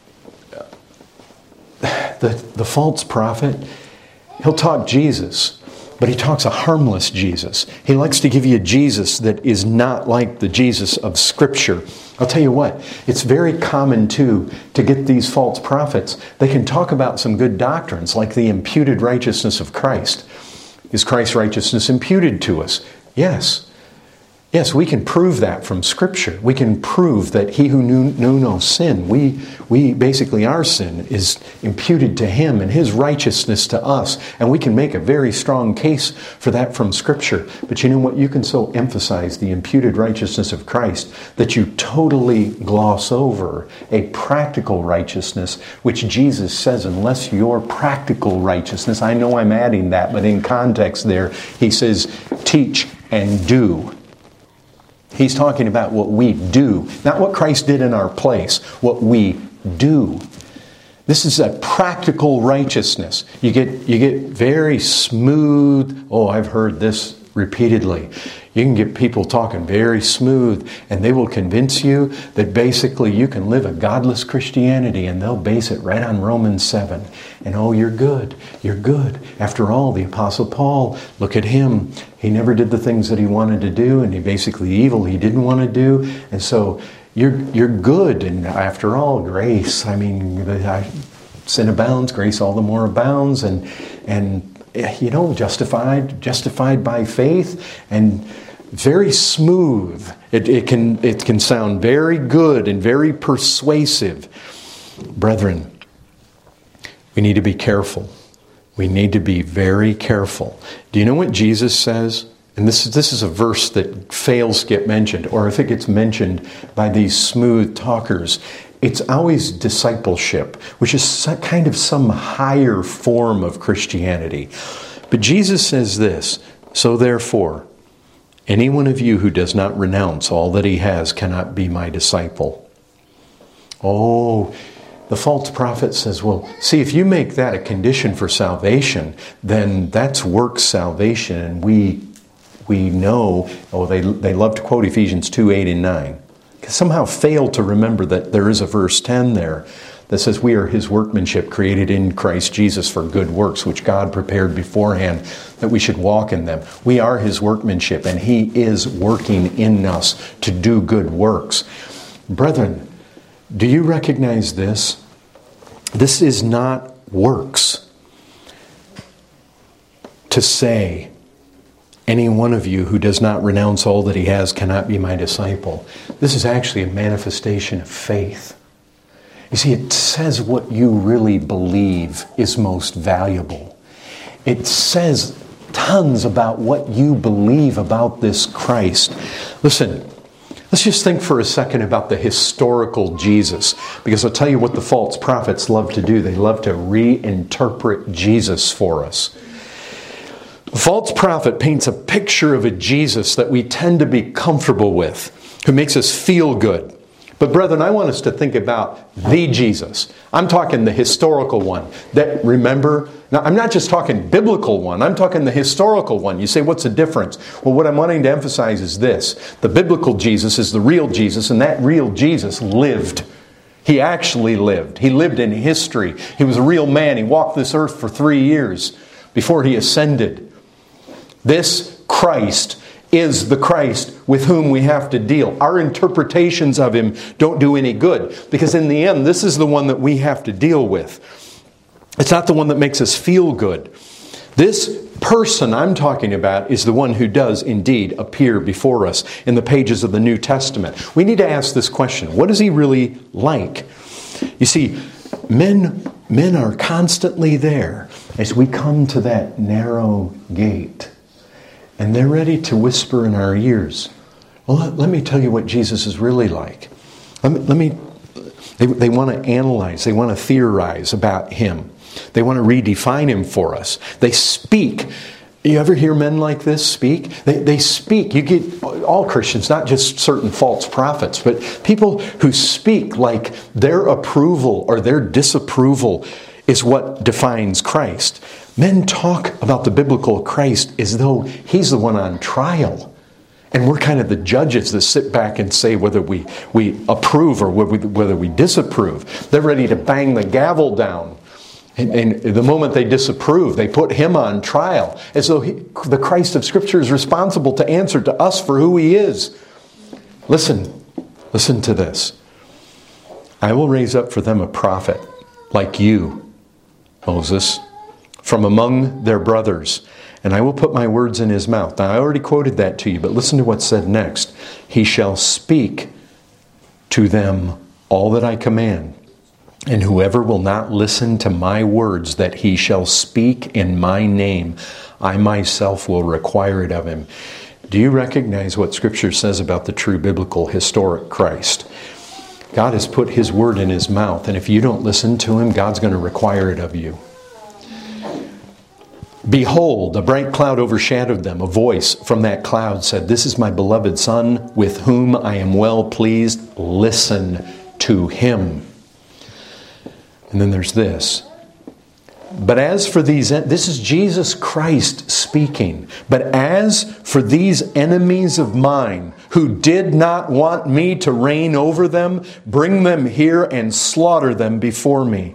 the, the false prophet, he'll talk Jesus, but he talks a harmless Jesus. He likes to give you a Jesus that is not like the Jesus of Scripture. I'll tell you what, it's very common too to get these false prophets. They can talk about some good doctrines like the imputed righteousness of Christ. Is Christ's righteousness imputed to us? Yes. Yes, we can prove that from Scripture. We can prove that he who knew, knew no sin, we, we basically our sin is imputed to him and his righteousness to us. And we can make a very strong case for that from Scripture. But you know what? You can so emphasize the imputed righteousness of Christ that you totally gloss over a practical righteousness, which Jesus says, unless your practical righteousness, I know I'm adding that, but in context there, he says, teach and do. He's talking about what we do, not what Christ did in our place, what we do. This is a practical righteousness. You get you get very smooth. Oh, I've heard this repeatedly. You can get people talking very smooth, and they will convince you that basically you can live a godless Christianity, and they'll base it right on Romans seven. And oh, you're good. You're good. After all, the Apostle Paul, look at him. He never did the things that he wanted to do, and he basically evil he didn't want to do. And so you're you're good. And after all, grace. I mean, sin abounds, grace all the more abounds, and and. You know, justified, justified by faith, and very smooth. It, it can it can sound very good and very persuasive. Brethren, we need to be careful. We need to be very careful. Do you know what Jesus says? And this is, this is a verse that fails to get mentioned, or if it gets mentioned by these smooth talkers, it's always discipleship, which is kind of some higher form of Christianity. But Jesus says this, so therefore, Any one of you who does not renounce all that he has cannot be my disciple. Oh, the false prophet says, well, see, if you make that a condition for salvation, then that's works salvation. And we we know, oh, they, they love to quote Ephesians two, eight, and nine. Somehow fail to remember that there is a verse ten there that says we are his workmanship created in Christ Jesus for good works, which God prepared beforehand that we should walk in them. We are his workmanship, and he is working in us to do good works. Brethren, do you recognize this? This is not works to say, any one of you who does not renounce all that he has cannot be my disciple. This is actually a manifestation of faith. You see, it says what you really believe is most valuable. It says tons about what you believe about this Christ. Listen, let's just think for a second about the historical Jesus, because I'll tell you what the false prophets love to do. They love to reinterpret Jesus for us. The false prophet paints a picture of a Jesus that we tend to be comfortable with, who makes us feel good. But brethren, I want us to think about the Jesus. I'm talking the historical one. That, remember, now I'm not just talking biblical one, I'm talking the historical one. You say, what's the difference? Well, what I'm wanting to emphasize is this. The biblical Jesus is the real Jesus, and that real Jesus lived. He actually lived. He lived in history. He was a real man. He walked this earth for three years before he ascended. This Christ is the Christ with whom we have to deal. Our interpretations of him don't do any good, because in the end, this is the one that we have to deal with. It's not the one that makes us feel good. This person I'm talking about is the one who does indeed appear before us in the pages of the New Testament. We need to ask this question. What is he really like? You see, men, men are constantly there as we come to that narrow gate. And they're ready to whisper in our ears, well, let, let me tell you what Jesus is really like. Let me, let me they, they want to analyze, they want to theorize about him. They want to redefine him for us. They speak. You ever hear men like this speak? They, they speak. You get all Christians, not just certain false prophets, but people who speak like their approval or their disapproval is what defines Christ. Men talk about the biblical Christ as though he's the one on trial. And we're kind of the judges that sit back and say whether we, we approve or whether we, whether we disapprove. They're ready to bang the gavel down. And, and the moment they disapprove, they put him on trial, as though he, the Christ of Scripture is responsible to answer to us for who he is. Listen, listen to this. I will raise up for them a prophet like you, Moses, from among their brothers, and I will put my words in his mouth. Now, I already quoted that to you, but listen to what's said next. He shall speak to them all that I command. And whoever will not listen to my words that he shall speak in my name, I myself will require it of him. Do you recognize what Scripture says about the true biblical historic Christ? God has put his word in his mouth, and if you don't listen to him, God's going to require it of you. Behold, a bright cloud overshadowed them. A voice from that cloud said, "This is my beloved Son, with whom I am well pleased. Listen to him." And then there's this. But as for these, this is Jesus Christ speaking. But as for these enemies of mine, who did not want me to reign over them, bring them here and slaughter them before me.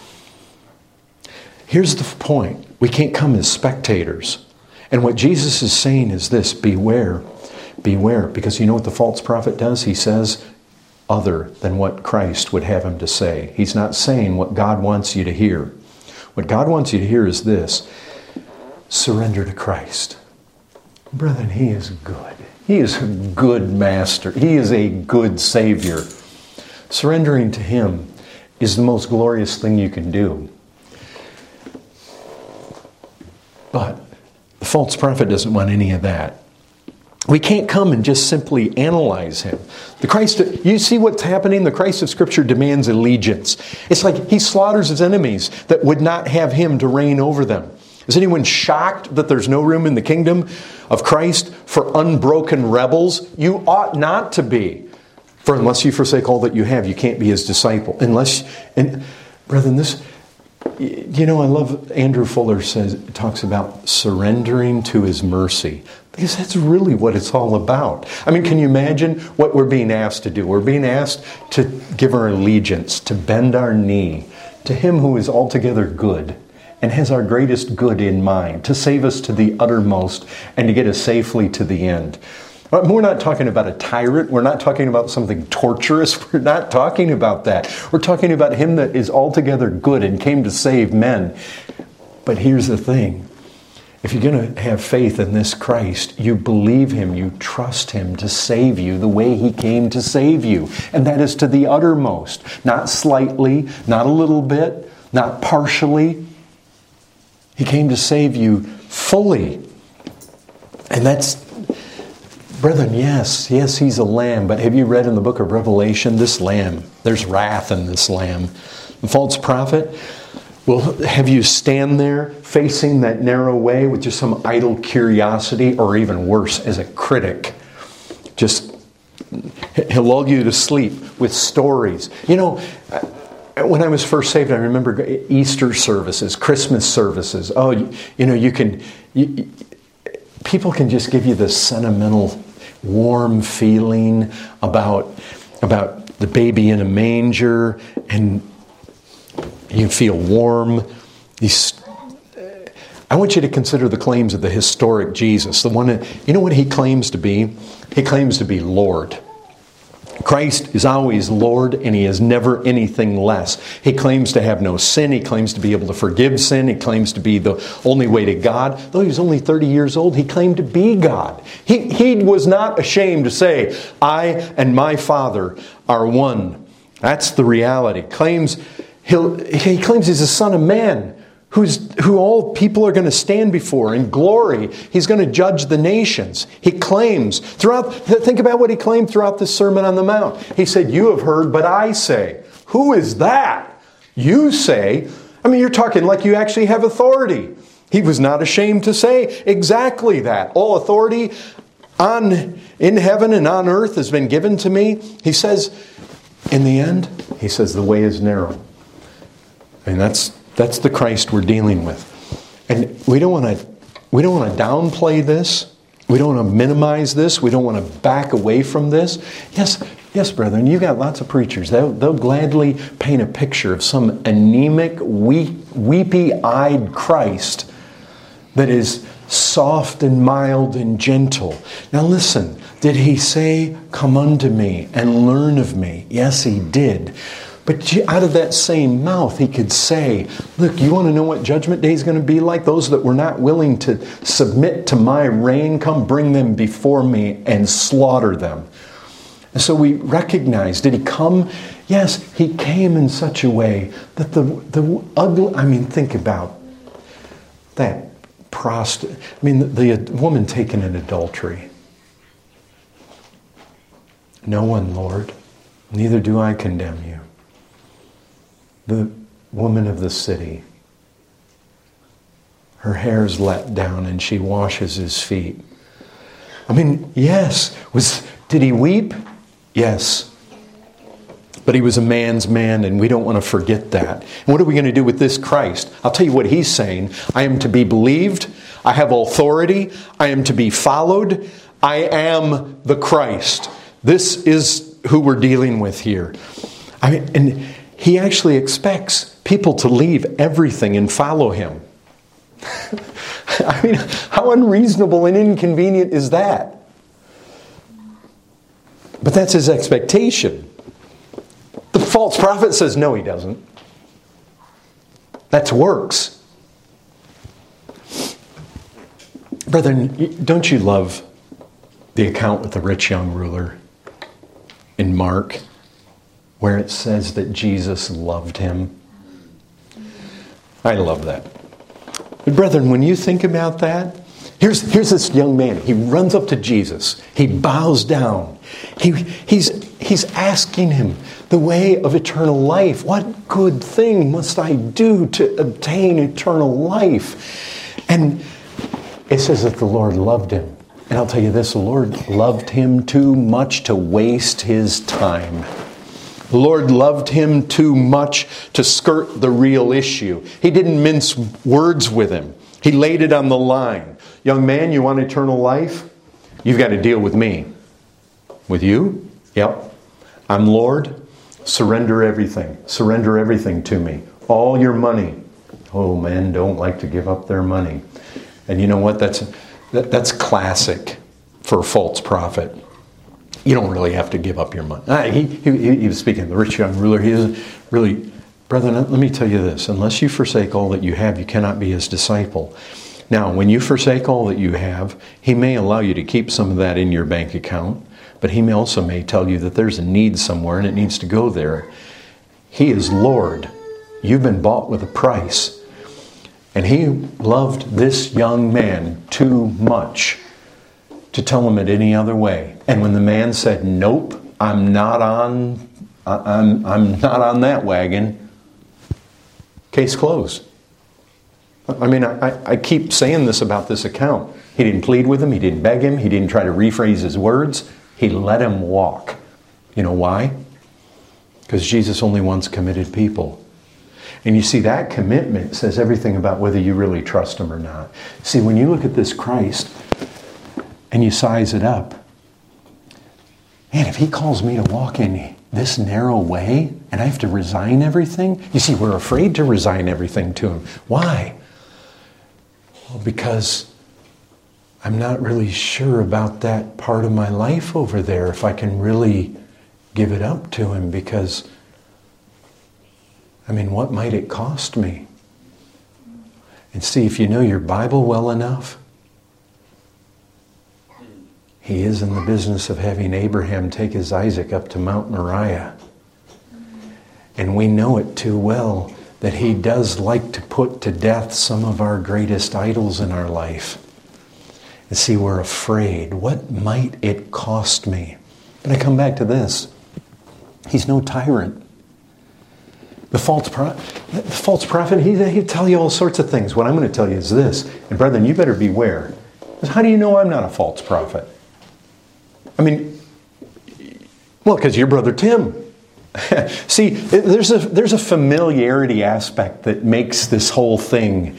Here's the point. We can't come as spectators. And what Jesus is saying is this: beware, beware. Because you know what the false prophet does? He says other than what Christ would have him to say. He's not saying what God wants you to hear. What God wants you to hear is this: surrender to Christ. Brethren, he is good. He is a good master. He is a good Savior. Surrendering to him is the most glorious thing you can do. But the false prophet doesn't want any of that. We can't come and just simply analyze him. The Christ, you see what's happening? The Christ of Scripture demands allegiance. It's like he slaughters his enemies that would not have him to reign over them. Is anyone shocked that there's no room in the kingdom of Christ for unbroken rebels? You ought not to be. For unless you forsake all that you have, you can't be his disciple. Unless, and brethren, this, you know, I love Andrew Fuller says, talks about surrendering to his mercy. Because that's really what it's all about. I mean, can you imagine what we're being asked to do? We're being asked to give our allegiance, to bend our knee to him who is altogether good and has our greatest good in mind, to save us to the uttermost and to get us safely to the end. But we're not talking about a tyrant. We're not talking about something torturous. We're not talking about that. We're talking about him that is altogether good and came to save men. But here's the thing. If you're going to have faith in this Christ, you believe him, you trust him to save you the way he came to save you. And that is to the uttermost. Not slightly, not a little bit, not partially. He came to save you fully. And that's, brethren, yes, yes, he's a lamb. But have you read in the book of Revelation, this lamb, there's wrath in this lamb. The false prophet will have you stand there facing that narrow way with just some idle curiosity, or even worse, as a critic. Just, he'll lull you to sleep with stories. You know, when I was first saved, I remember Easter services, Christmas services. Oh, you, you know, you can, you, people can just give you this sentimental, warm feeling about, about the baby in a manger, and you feel warm. I want you to consider the claims of the historic Jesus. The one that, you know what he claims to be? He claims to be Lord. Christ is always Lord, and he is never anything less. He claims to have no sin. He claims to be able to forgive sin. He claims to be the only way to God. Though he was only thirty years old, he claimed to be God. He, he was not ashamed to say, I and my Father are one. That's the reality. Claims He'll, he claims he's the Son of Man, who's, who all people are going to stand before in glory. He's going to judge the nations. He claims throughout, think about what he claimed throughout the Sermon on the Mount. He said, you have heard, but I say. Who is that? You say. I mean, you're talking like you actually have authority. He was not ashamed to say exactly that. All authority on in heaven and on earth has been given to me. He says, in the end, he says, the way is narrow. And that's that's the Christ we're dealing with. And we don't want to we don't want to downplay this. We don't want to minimize this. We don't want to back away from this. Yes, yes, brethren, you've got lots of preachers. They'll, they'll gladly paint a picture of some anemic, weep, weepy-eyed Christ that is soft and mild and gentle. Now listen, did he say, come unto me and learn of me? Yes, he did. But out of that same mouth, he could say, look, you want to know what Judgment Day is going to be like? Those that were not willing to submit to my reign, come bring them before me and slaughter them. And so we recognize, did he come? Yes, he came in such a way that the, the ugly, I mean, think about that prostitute. I mean, the, the woman taken in adultery. No one, Lord, neither do I condemn you. The woman of the city, her hair's let down and she washes his feet. I mean, yes, was did he weep? Yes. But he was a man's man, and we don't want to forget that. And what are we going to do with this Christ? I'll tell you what he's saying. I am to be believed. I have authority. I am to be followed. I am the Christ. This is who we're dealing with here. I mean, and he actually expects people to leave everything and follow him. I mean, how unreasonable and inconvenient is that? But that's his expectation. The false prophet says, no, he doesn't. That's works. Brethren, don't you love the account with the rich young ruler in Mark, where it says that Jesus loved him? I love that. But brethren, when you think about that, here's, here's this young man. He runs up to Jesus. He bows down. He, he's, he's asking him the way of eternal life. What good thing must I do to obtain eternal life? And it says that the Lord loved him. And I'll tell you this, the Lord loved him too much to waste his time. The Lord loved him too much to skirt the real issue. He didn't mince words with him. He laid it on the line. Young man, you want eternal life? You've got to deal with me. With you? Yep. I'm Lord. Surrender everything. Surrender everything to me. All your money. Oh, men don't like to give up their money. And you know what? That's that, that's classic for a false prophet. You don't really have to give up your money. Ah, he, he, he was speaking of the rich young ruler. He is really, brethren, let me tell you this. Unless you forsake all that you have, you cannot be his disciple. Now, when you forsake all that you have, he may allow you to keep some of that in your bank account, but he may also may tell you that there's a need somewhere and it needs to go there. He is Lord. You've been bought with a price. And he loved this young man too much to tell him it any other way. And when the man said, "Nope, I'm not on, I'm, I'm not on that wagon," case closed. I mean, I, I keep saying this about this account. He didn't plead with him. He didn't beg him. He didn't try to rephrase his words. He let him walk. You know why? Because Jesus only wants committed people. And you see, that commitment says everything about whether you really trust him or not. See, when you look at this Christ and you size it up, man, if he calls me to walk in this narrow way and I have to resign everything, you see, we're afraid to resign everything to him. Why? Well, because I'm not really sure about that part of my life over there, if I can really give it up to him, because I mean, what might it cost me? And see, if you know your Bible well enough, he is in the business of having Abraham take his Isaac up to Mount Moriah. And we know it too well that he does like to put to death some of our greatest idols in our life. And see, we're afraid. What might it cost me? But I come back to this. He's no tyrant. The false, pro- the false prophet, he, he'll tell you all sorts of things. What I'm going to tell you is this. And brethren, you better beware. How do you know I'm not a false prophet? I mean, well, because you're Brother Tim. See, there's a, there's a familiarity aspect that makes this whole thing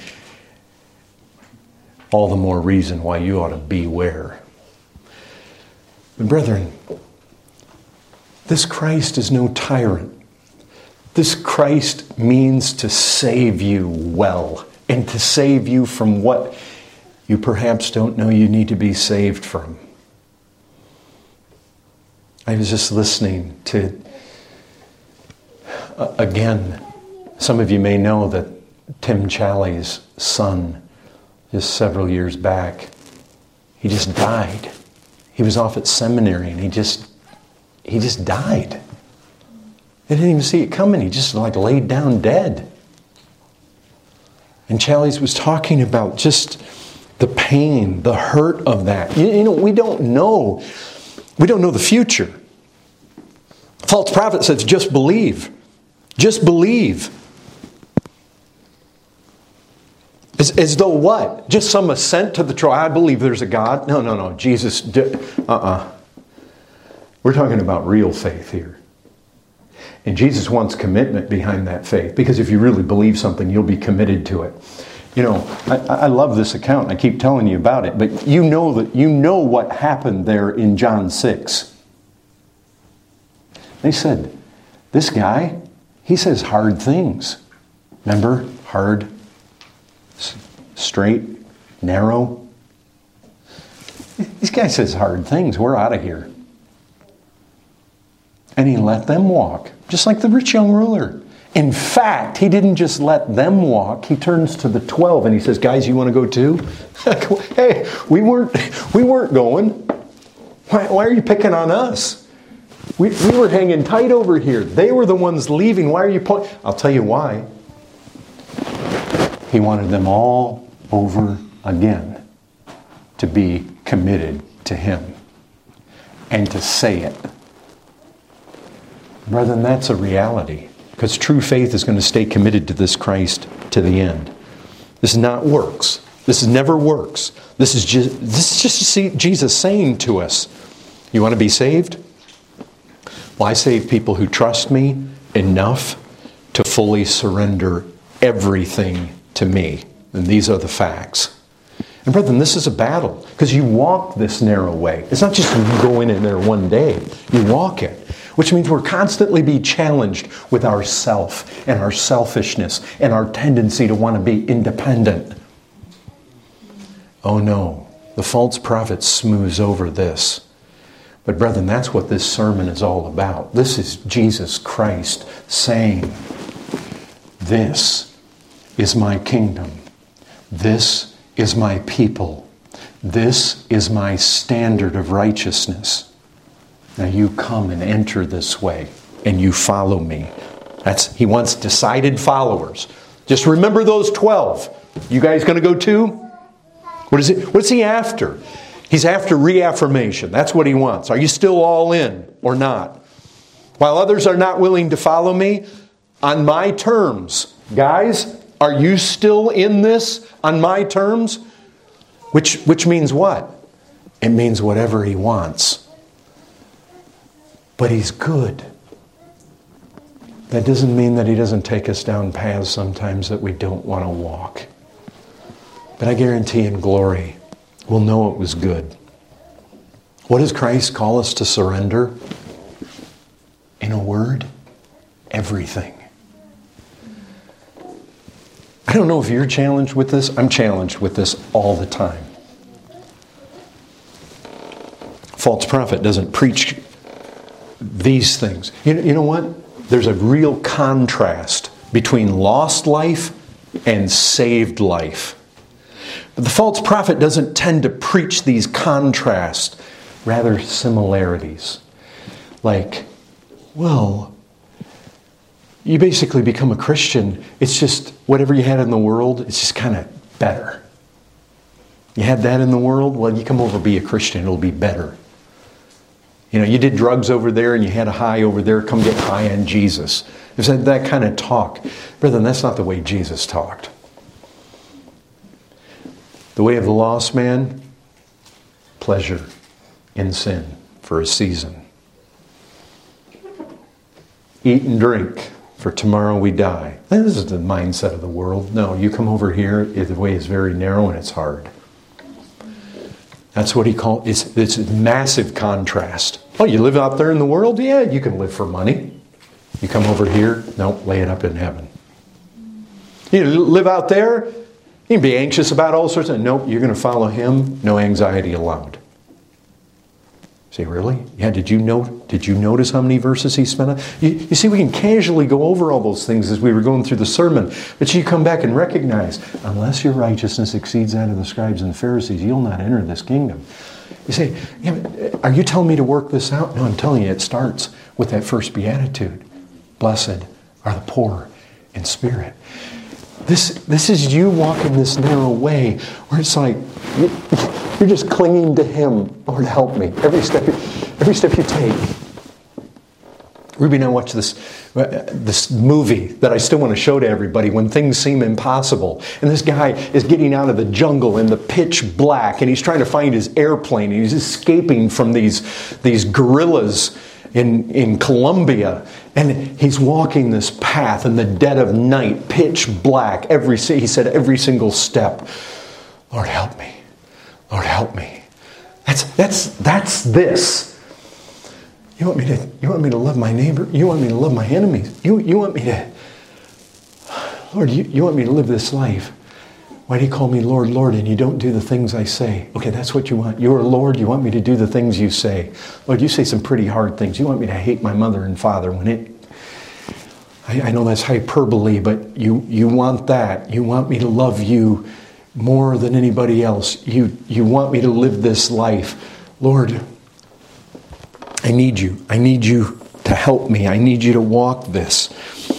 all the more reason why you ought to beware. But brethren, this Christ is no tyrant. This Christ means to save you well, and to save you from what you perhaps don't know you need to be saved from. I was just listening to, uh, again, some of you may know that Tim Challies' son, just several years back, he just died. He was off at seminary and he just, he just died. They didn't even see it coming. He just like laid down dead. And Challies was talking about just the pain, the hurt of that. You, you know, we don't know. We don't know the future. False prophet says, just believe. Just believe. As, as though what? Just some assent to the truth. I believe there's a God. No, no, no. Jesus did. Uh-uh. We're talking about real faith here. And Jesus wants commitment behind that faith. Because if you really believe something, you'll be committed to it. You know, I, I love this account. I keep telling you about it. But you know that you know what happened there in John six. They said, this guy, he says hard things. Remember? Hard, straight, narrow. This guy says hard things. We're out of here. And he let them walk, just like the rich young ruler. In fact, he didn't just let them walk. He turns to the twelve and he says, guys, you want to go too? Hey, we weren't, we weren't going. Why, why are you picking on us? We, we were hanging tight over here. They were the ones leaving. Why are you pointing? I'll tell you why. He wanted them all over again to be committed to him and to say it. Brethren, that's a reality. Because true faith is going to stay committed to this Christ to the end. This is not works. This never works. This is just, this is just Jesus saying to us, you want to be saved? Well, I save people who trust me enough to fully surrender everything to me. And these are the facts. And brethren, this is a battle because you walk this narrow way. It's not just you go in there one day. You walk it. Which means we're constantly be challenged with our self and our selfishness and our tendency to want to be independent. Oh no, the false prophet smooths over this. But brethren, that's what this sermon is all about. This is Jesus Christ saying, this is my kingdom. This is my people. This is my standard of righteousness. Now you come and enter this way, and you follow me. That's He wants decided followers. Just remember those twelve. You guys going to go too? What is it? What's He after? He's after reaffirmation. That's what He wants. Are you still all in or not? While others are not willing to follow me, on my terms. Guys, are you still in this on my terms? Which, which means what? It means whatever He wants. But He's good. That doesn't mean that He doesn't take us down paths sometimes that we don't want to walk. But I guarantee in glory, we'll know it was good. What does Christ call us to surrender? In a word, everything. I don't know if you're challenged with this. I'm challenged with this all the time. False prophet doesn't preach these things. You know, you know what? There's a real contrast between lost life and saved life. But the false prophet doesn't tend to preach these contrasts, rather similarities. Like, well, you basically become a Christian. It's just whatever you had in the world, it's just kind of better. You had that in the world? Well, you come over be a Christian, it'll be better. You know, you did drugs over there and you had a high over there, come get high on Jesus. It's that, that kind of talk. Brethren, that's not the way Jesus talked. The way of the lost man, pleasure in sin for a season. Eat and drink, for tomorrow we die. This is the mindset of the world. No, you come over here, the way is very narrow and it's hard. That's what he called, it's, it's a massive contrast. Oh, you live out there in the world? Yeah, you can live for money. You come over here? Nope, lay it up in heaven. You live out there? You can be anxious about all sorts of... Nope, you're going to follow Him. No anxiety allowed. Say, really? Yeah, did you know? Did you notice how many verses he spent on? You, you see, we can casually go over all those things as we were going through the sermon. But you come back and recognize, unless your righteousness exceeds that of the scribes and the Pharisees, you'll not enter this kingdom. You say, yeah, are you telling me to work this out? No, I'm telling you, it starts with that first beatitude. Blessed are the poor in spirit. This, this is you walking this narrow way where it's like, you, you're just clinging to Him. Lord, help me. Every step, every step you take. Ruby and I watched this, uh, this movie that I still want to show to everybody, When Things Seem Impossible. And this guy is getting out of the jungle in the pitch black, and he's trying to find his airplane, and he's escaping from these, these guerrillas in, in Colombia. And he's walking this path in the dead of night, pitch black. Every He said, every single step. Lord, help me. Lord, help me. That's, that's, that's this. You want me to, you want me to love my neighbor? You want me to love my enemies? You, you want me to, Lord, you, you want me to live this life? Why do you call me Lord, Lord, and you don't do the things I say? Okay, that's what you want. You're a Lord, you want me to do the things you say. Lord, you say some pretty hard things. You want me to hate my mother and father when it, I, I know that's hyperbole, but you, you want that. You want me to love you more than anybody else. You, you want me to live this life. Lord, I need you. I need you to help me. I need you to walk this.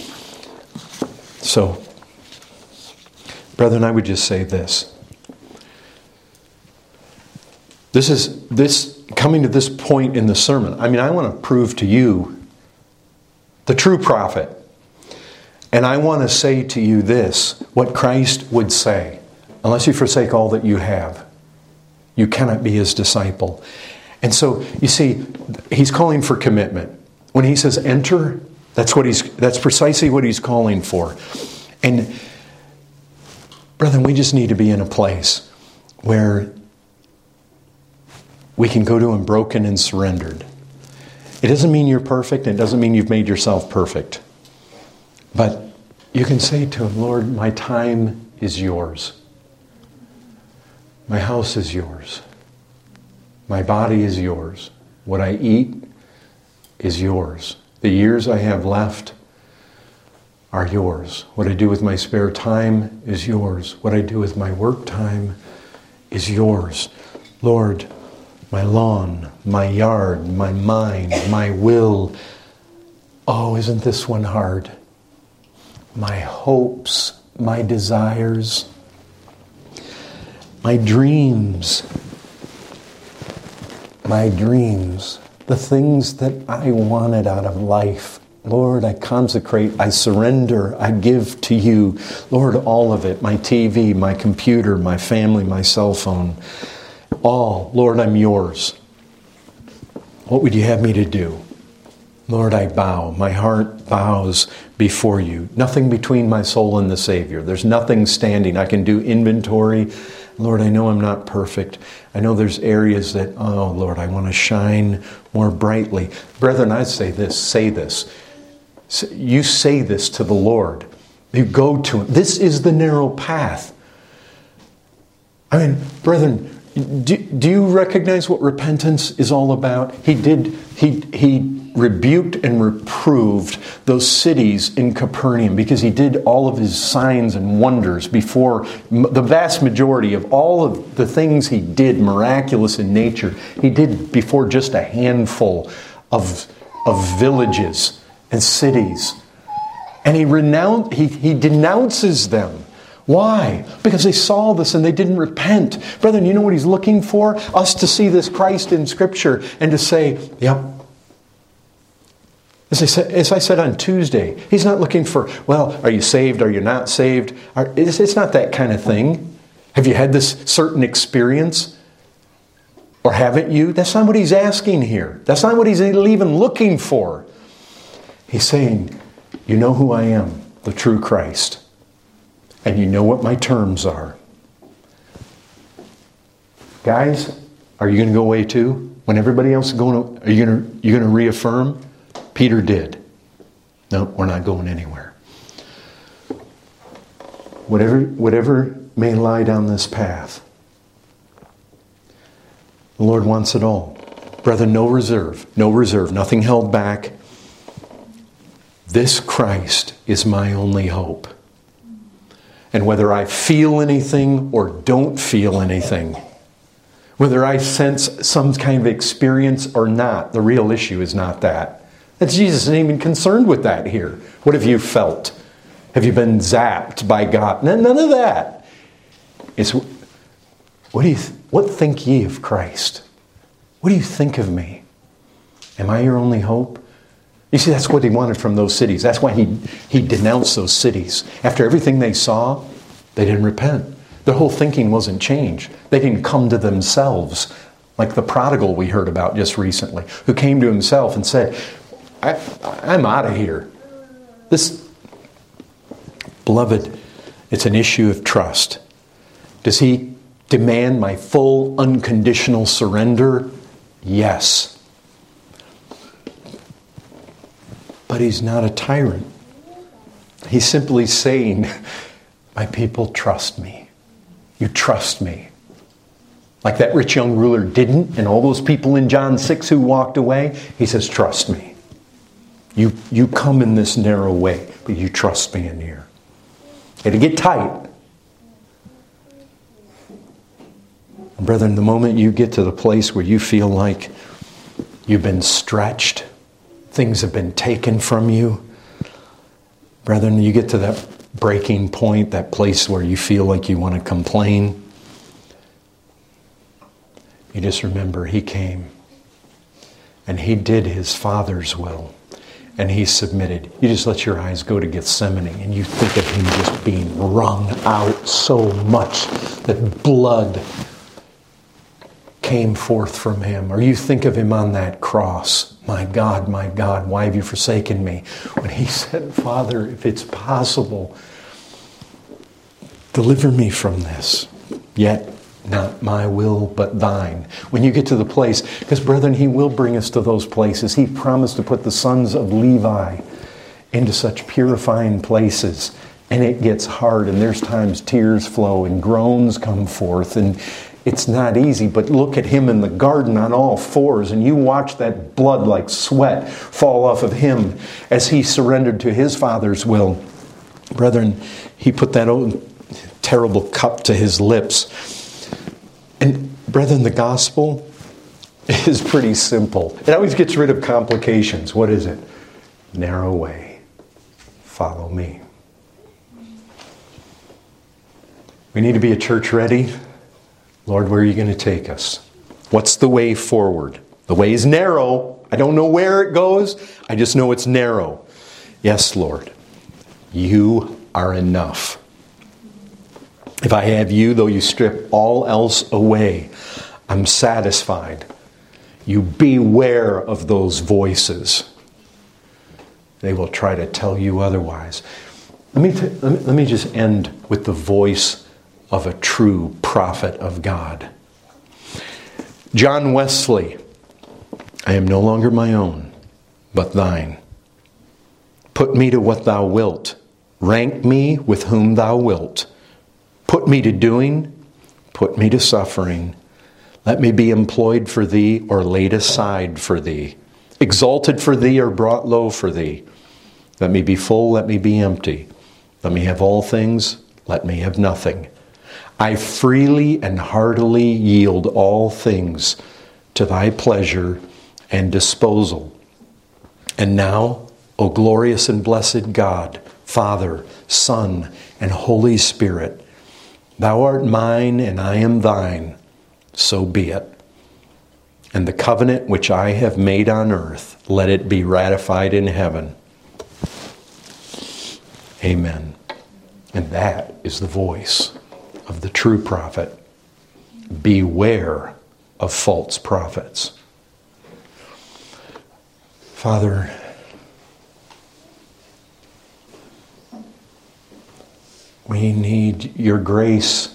So, brethren, I would just say this. This is this coming to this point in the sermon. I mean, I want to prove to you the true prophet. And I want to say to you this, what Christ would say. unless you forsake all that you have, you cannot be his disciple. And so, you see, he's calling for commitment. When he says enter, that's what he's that's precisely what he's calling for. And brethren, we just need to be in a place where we can go to him broken and surrendered. It doesn't mean you're perfect. It doesn't mean you've made yourself perfect. But you can say to him, Lord, my time is yours. My house is yours. My body is yours. What I eat is yours. The years I have left are yours. What I do with my spare time is yours. What I do with my work time is yours. Lord, my lawn, my yard, my mind, my will. Oh, isn't this one hard? My hopes, my desires, my dreams, my dreams, the things that I wanted out of life. Lord, I consecrate, I surrender, I give to you. Lord, all of it, my T V, my computer, my family, my cell phone, all. Lord, I'm yours. What would you have me to do? Lord, I bow. My heart bows before you. Nothing between my soul and the Savior. There's nothing standing. I can do inventory. Lord, I know I'm not perfect. I know there's areas that, oh, Lord, I want to shine more brightly. Brethren, I say this, say this. You say this to the Lord. You go to him. This is the narrow path. I mean, brethren, do, do you recognize what repentance is all about? He did, he, he rebuked and reproved those cities in Capernaum because he did all of his signs and wonders before. The vast majority of all of the things he did miraculous in nature, he did before just a handful of, of villages and cities. And he renounce, he, he denounces them. Why? Because they saw this and they didn't repent. Brethren, you know what he's looking for? Us to see this Christ in Scripture and to say, yep. As I said, as I said on Tuesday, he's not looking for, well, are you saved? Are you not saved? Are, it's, it's not that kind of thing. Have you had this certain experience? Or haven't you? That's not what he's asking here. That's not what he's even looking for. He's saying, you know who I am, the true Christ. And you know what my terms are. Guys, are you going to go away too? When everybody else is going to, are you going to, you going to reaffirm? Peter did. No, we're not going anywhere. Whatever, whatever may lie down this path, the Lord wants it all. Brethren, no reserve, no reserve, nothing held back. This Christ is my only hope. And whether I feel anything or don't feel anything, whether I sense some kind of experience or not, the real issue is not that. That's Jesus isn't even concerned with that here. What have you felt? Have you been zapped by God? None of that. It's what do you what think ye of Christ? What do you think of me? Am I your only hope? You see, that's what he wanted from those cities. That's why he, he denounced those cities. After everything they saw, they didn't repent. Their whole thinking wasn't changed. They didn't come to themselves, like the prodigal we heard about just recently, who came to himself and said, I, I'm out of here. This, beloved, it's an issue of trust. Does he demand my full, unconditional surrender? Yes. But he's not a tyrant. He's simply saying, my people trust me. You trust me. Like that rich young ruler didn't, and all those people in John six who walked away, he says, trust me. You, you come in this narrow way, but you trust me in here. It'll get tight. And brethren, the moment you get to the place where you feel like you've been stretched, things have been taken from you, brethren, you get to that breaking point, that place where you feel like you want to complain, you just remember he came and he did his Father's will. and he submitted. You just let your eyes go to Gethsemane and you think of him just being wrung out so much that blood came forth from him. Or you think of him on that cross. My God, my God, why have you forsaken me? When he said, Father, if it's possible, deliver me from this. Yet not my will, but thine. When you get to the place, because brethren, he will bring us to those places. He promised to put the sons of Levi into such purifying places. And it gets hard, and there's times tears flow and groans come forth, and it's not easy. But look at him in the garden on all fours, and you watch that blood like sweat fall off of him as he surrendered to his Father's will. Brethren, he put that old terrible cup to his lips. And brethren, the gospel is pretty simple. It always gets rid of complications. What is it? Narrow way. Follow me. We need to be a church ready. Lord, where are you going to take us? What's the way forward? The way is narrow. I don't know where it goes. I just know it's narrow. Yes, Lord. You are enough. If I have you, though you strip all else away, I'm satisfied. You beware of those voices. They will try to tell you otherwise. Let me, t- let me, let me just end with the voice of a true prophet of God. John Wesley, I am no longer my own, but thine. Put me to what thou wilt. Rank me with whom thou wilt. Put me to doing, put me to suffering. Let me be employed for thee or laid aside for thee. Exalted for thee or brought low for thee. Let me be full, let me be empty. Let me have all things, let me have nothing. I freely and heartily yield all things to thy pleasure and disposal. And now, O glorious and blessed God, Father, Son, and Holy Spirit, thou art mine, and I am thine, so be it. And the covenant which I have made on earth, let it be ratified in heaven. Amen. And that is the voice of the true prophet. Beware of false prophets. Father, we need your grace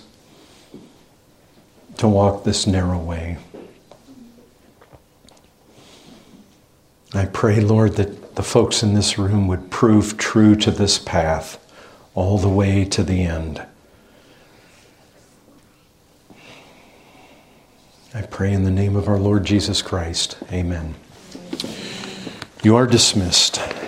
to walk this narrow way. I pray, Lord, that the folks in this room would prove true to this path all the way to the end. I pray in the name of our Lord Jesus Christ. Amen. You are dismissed.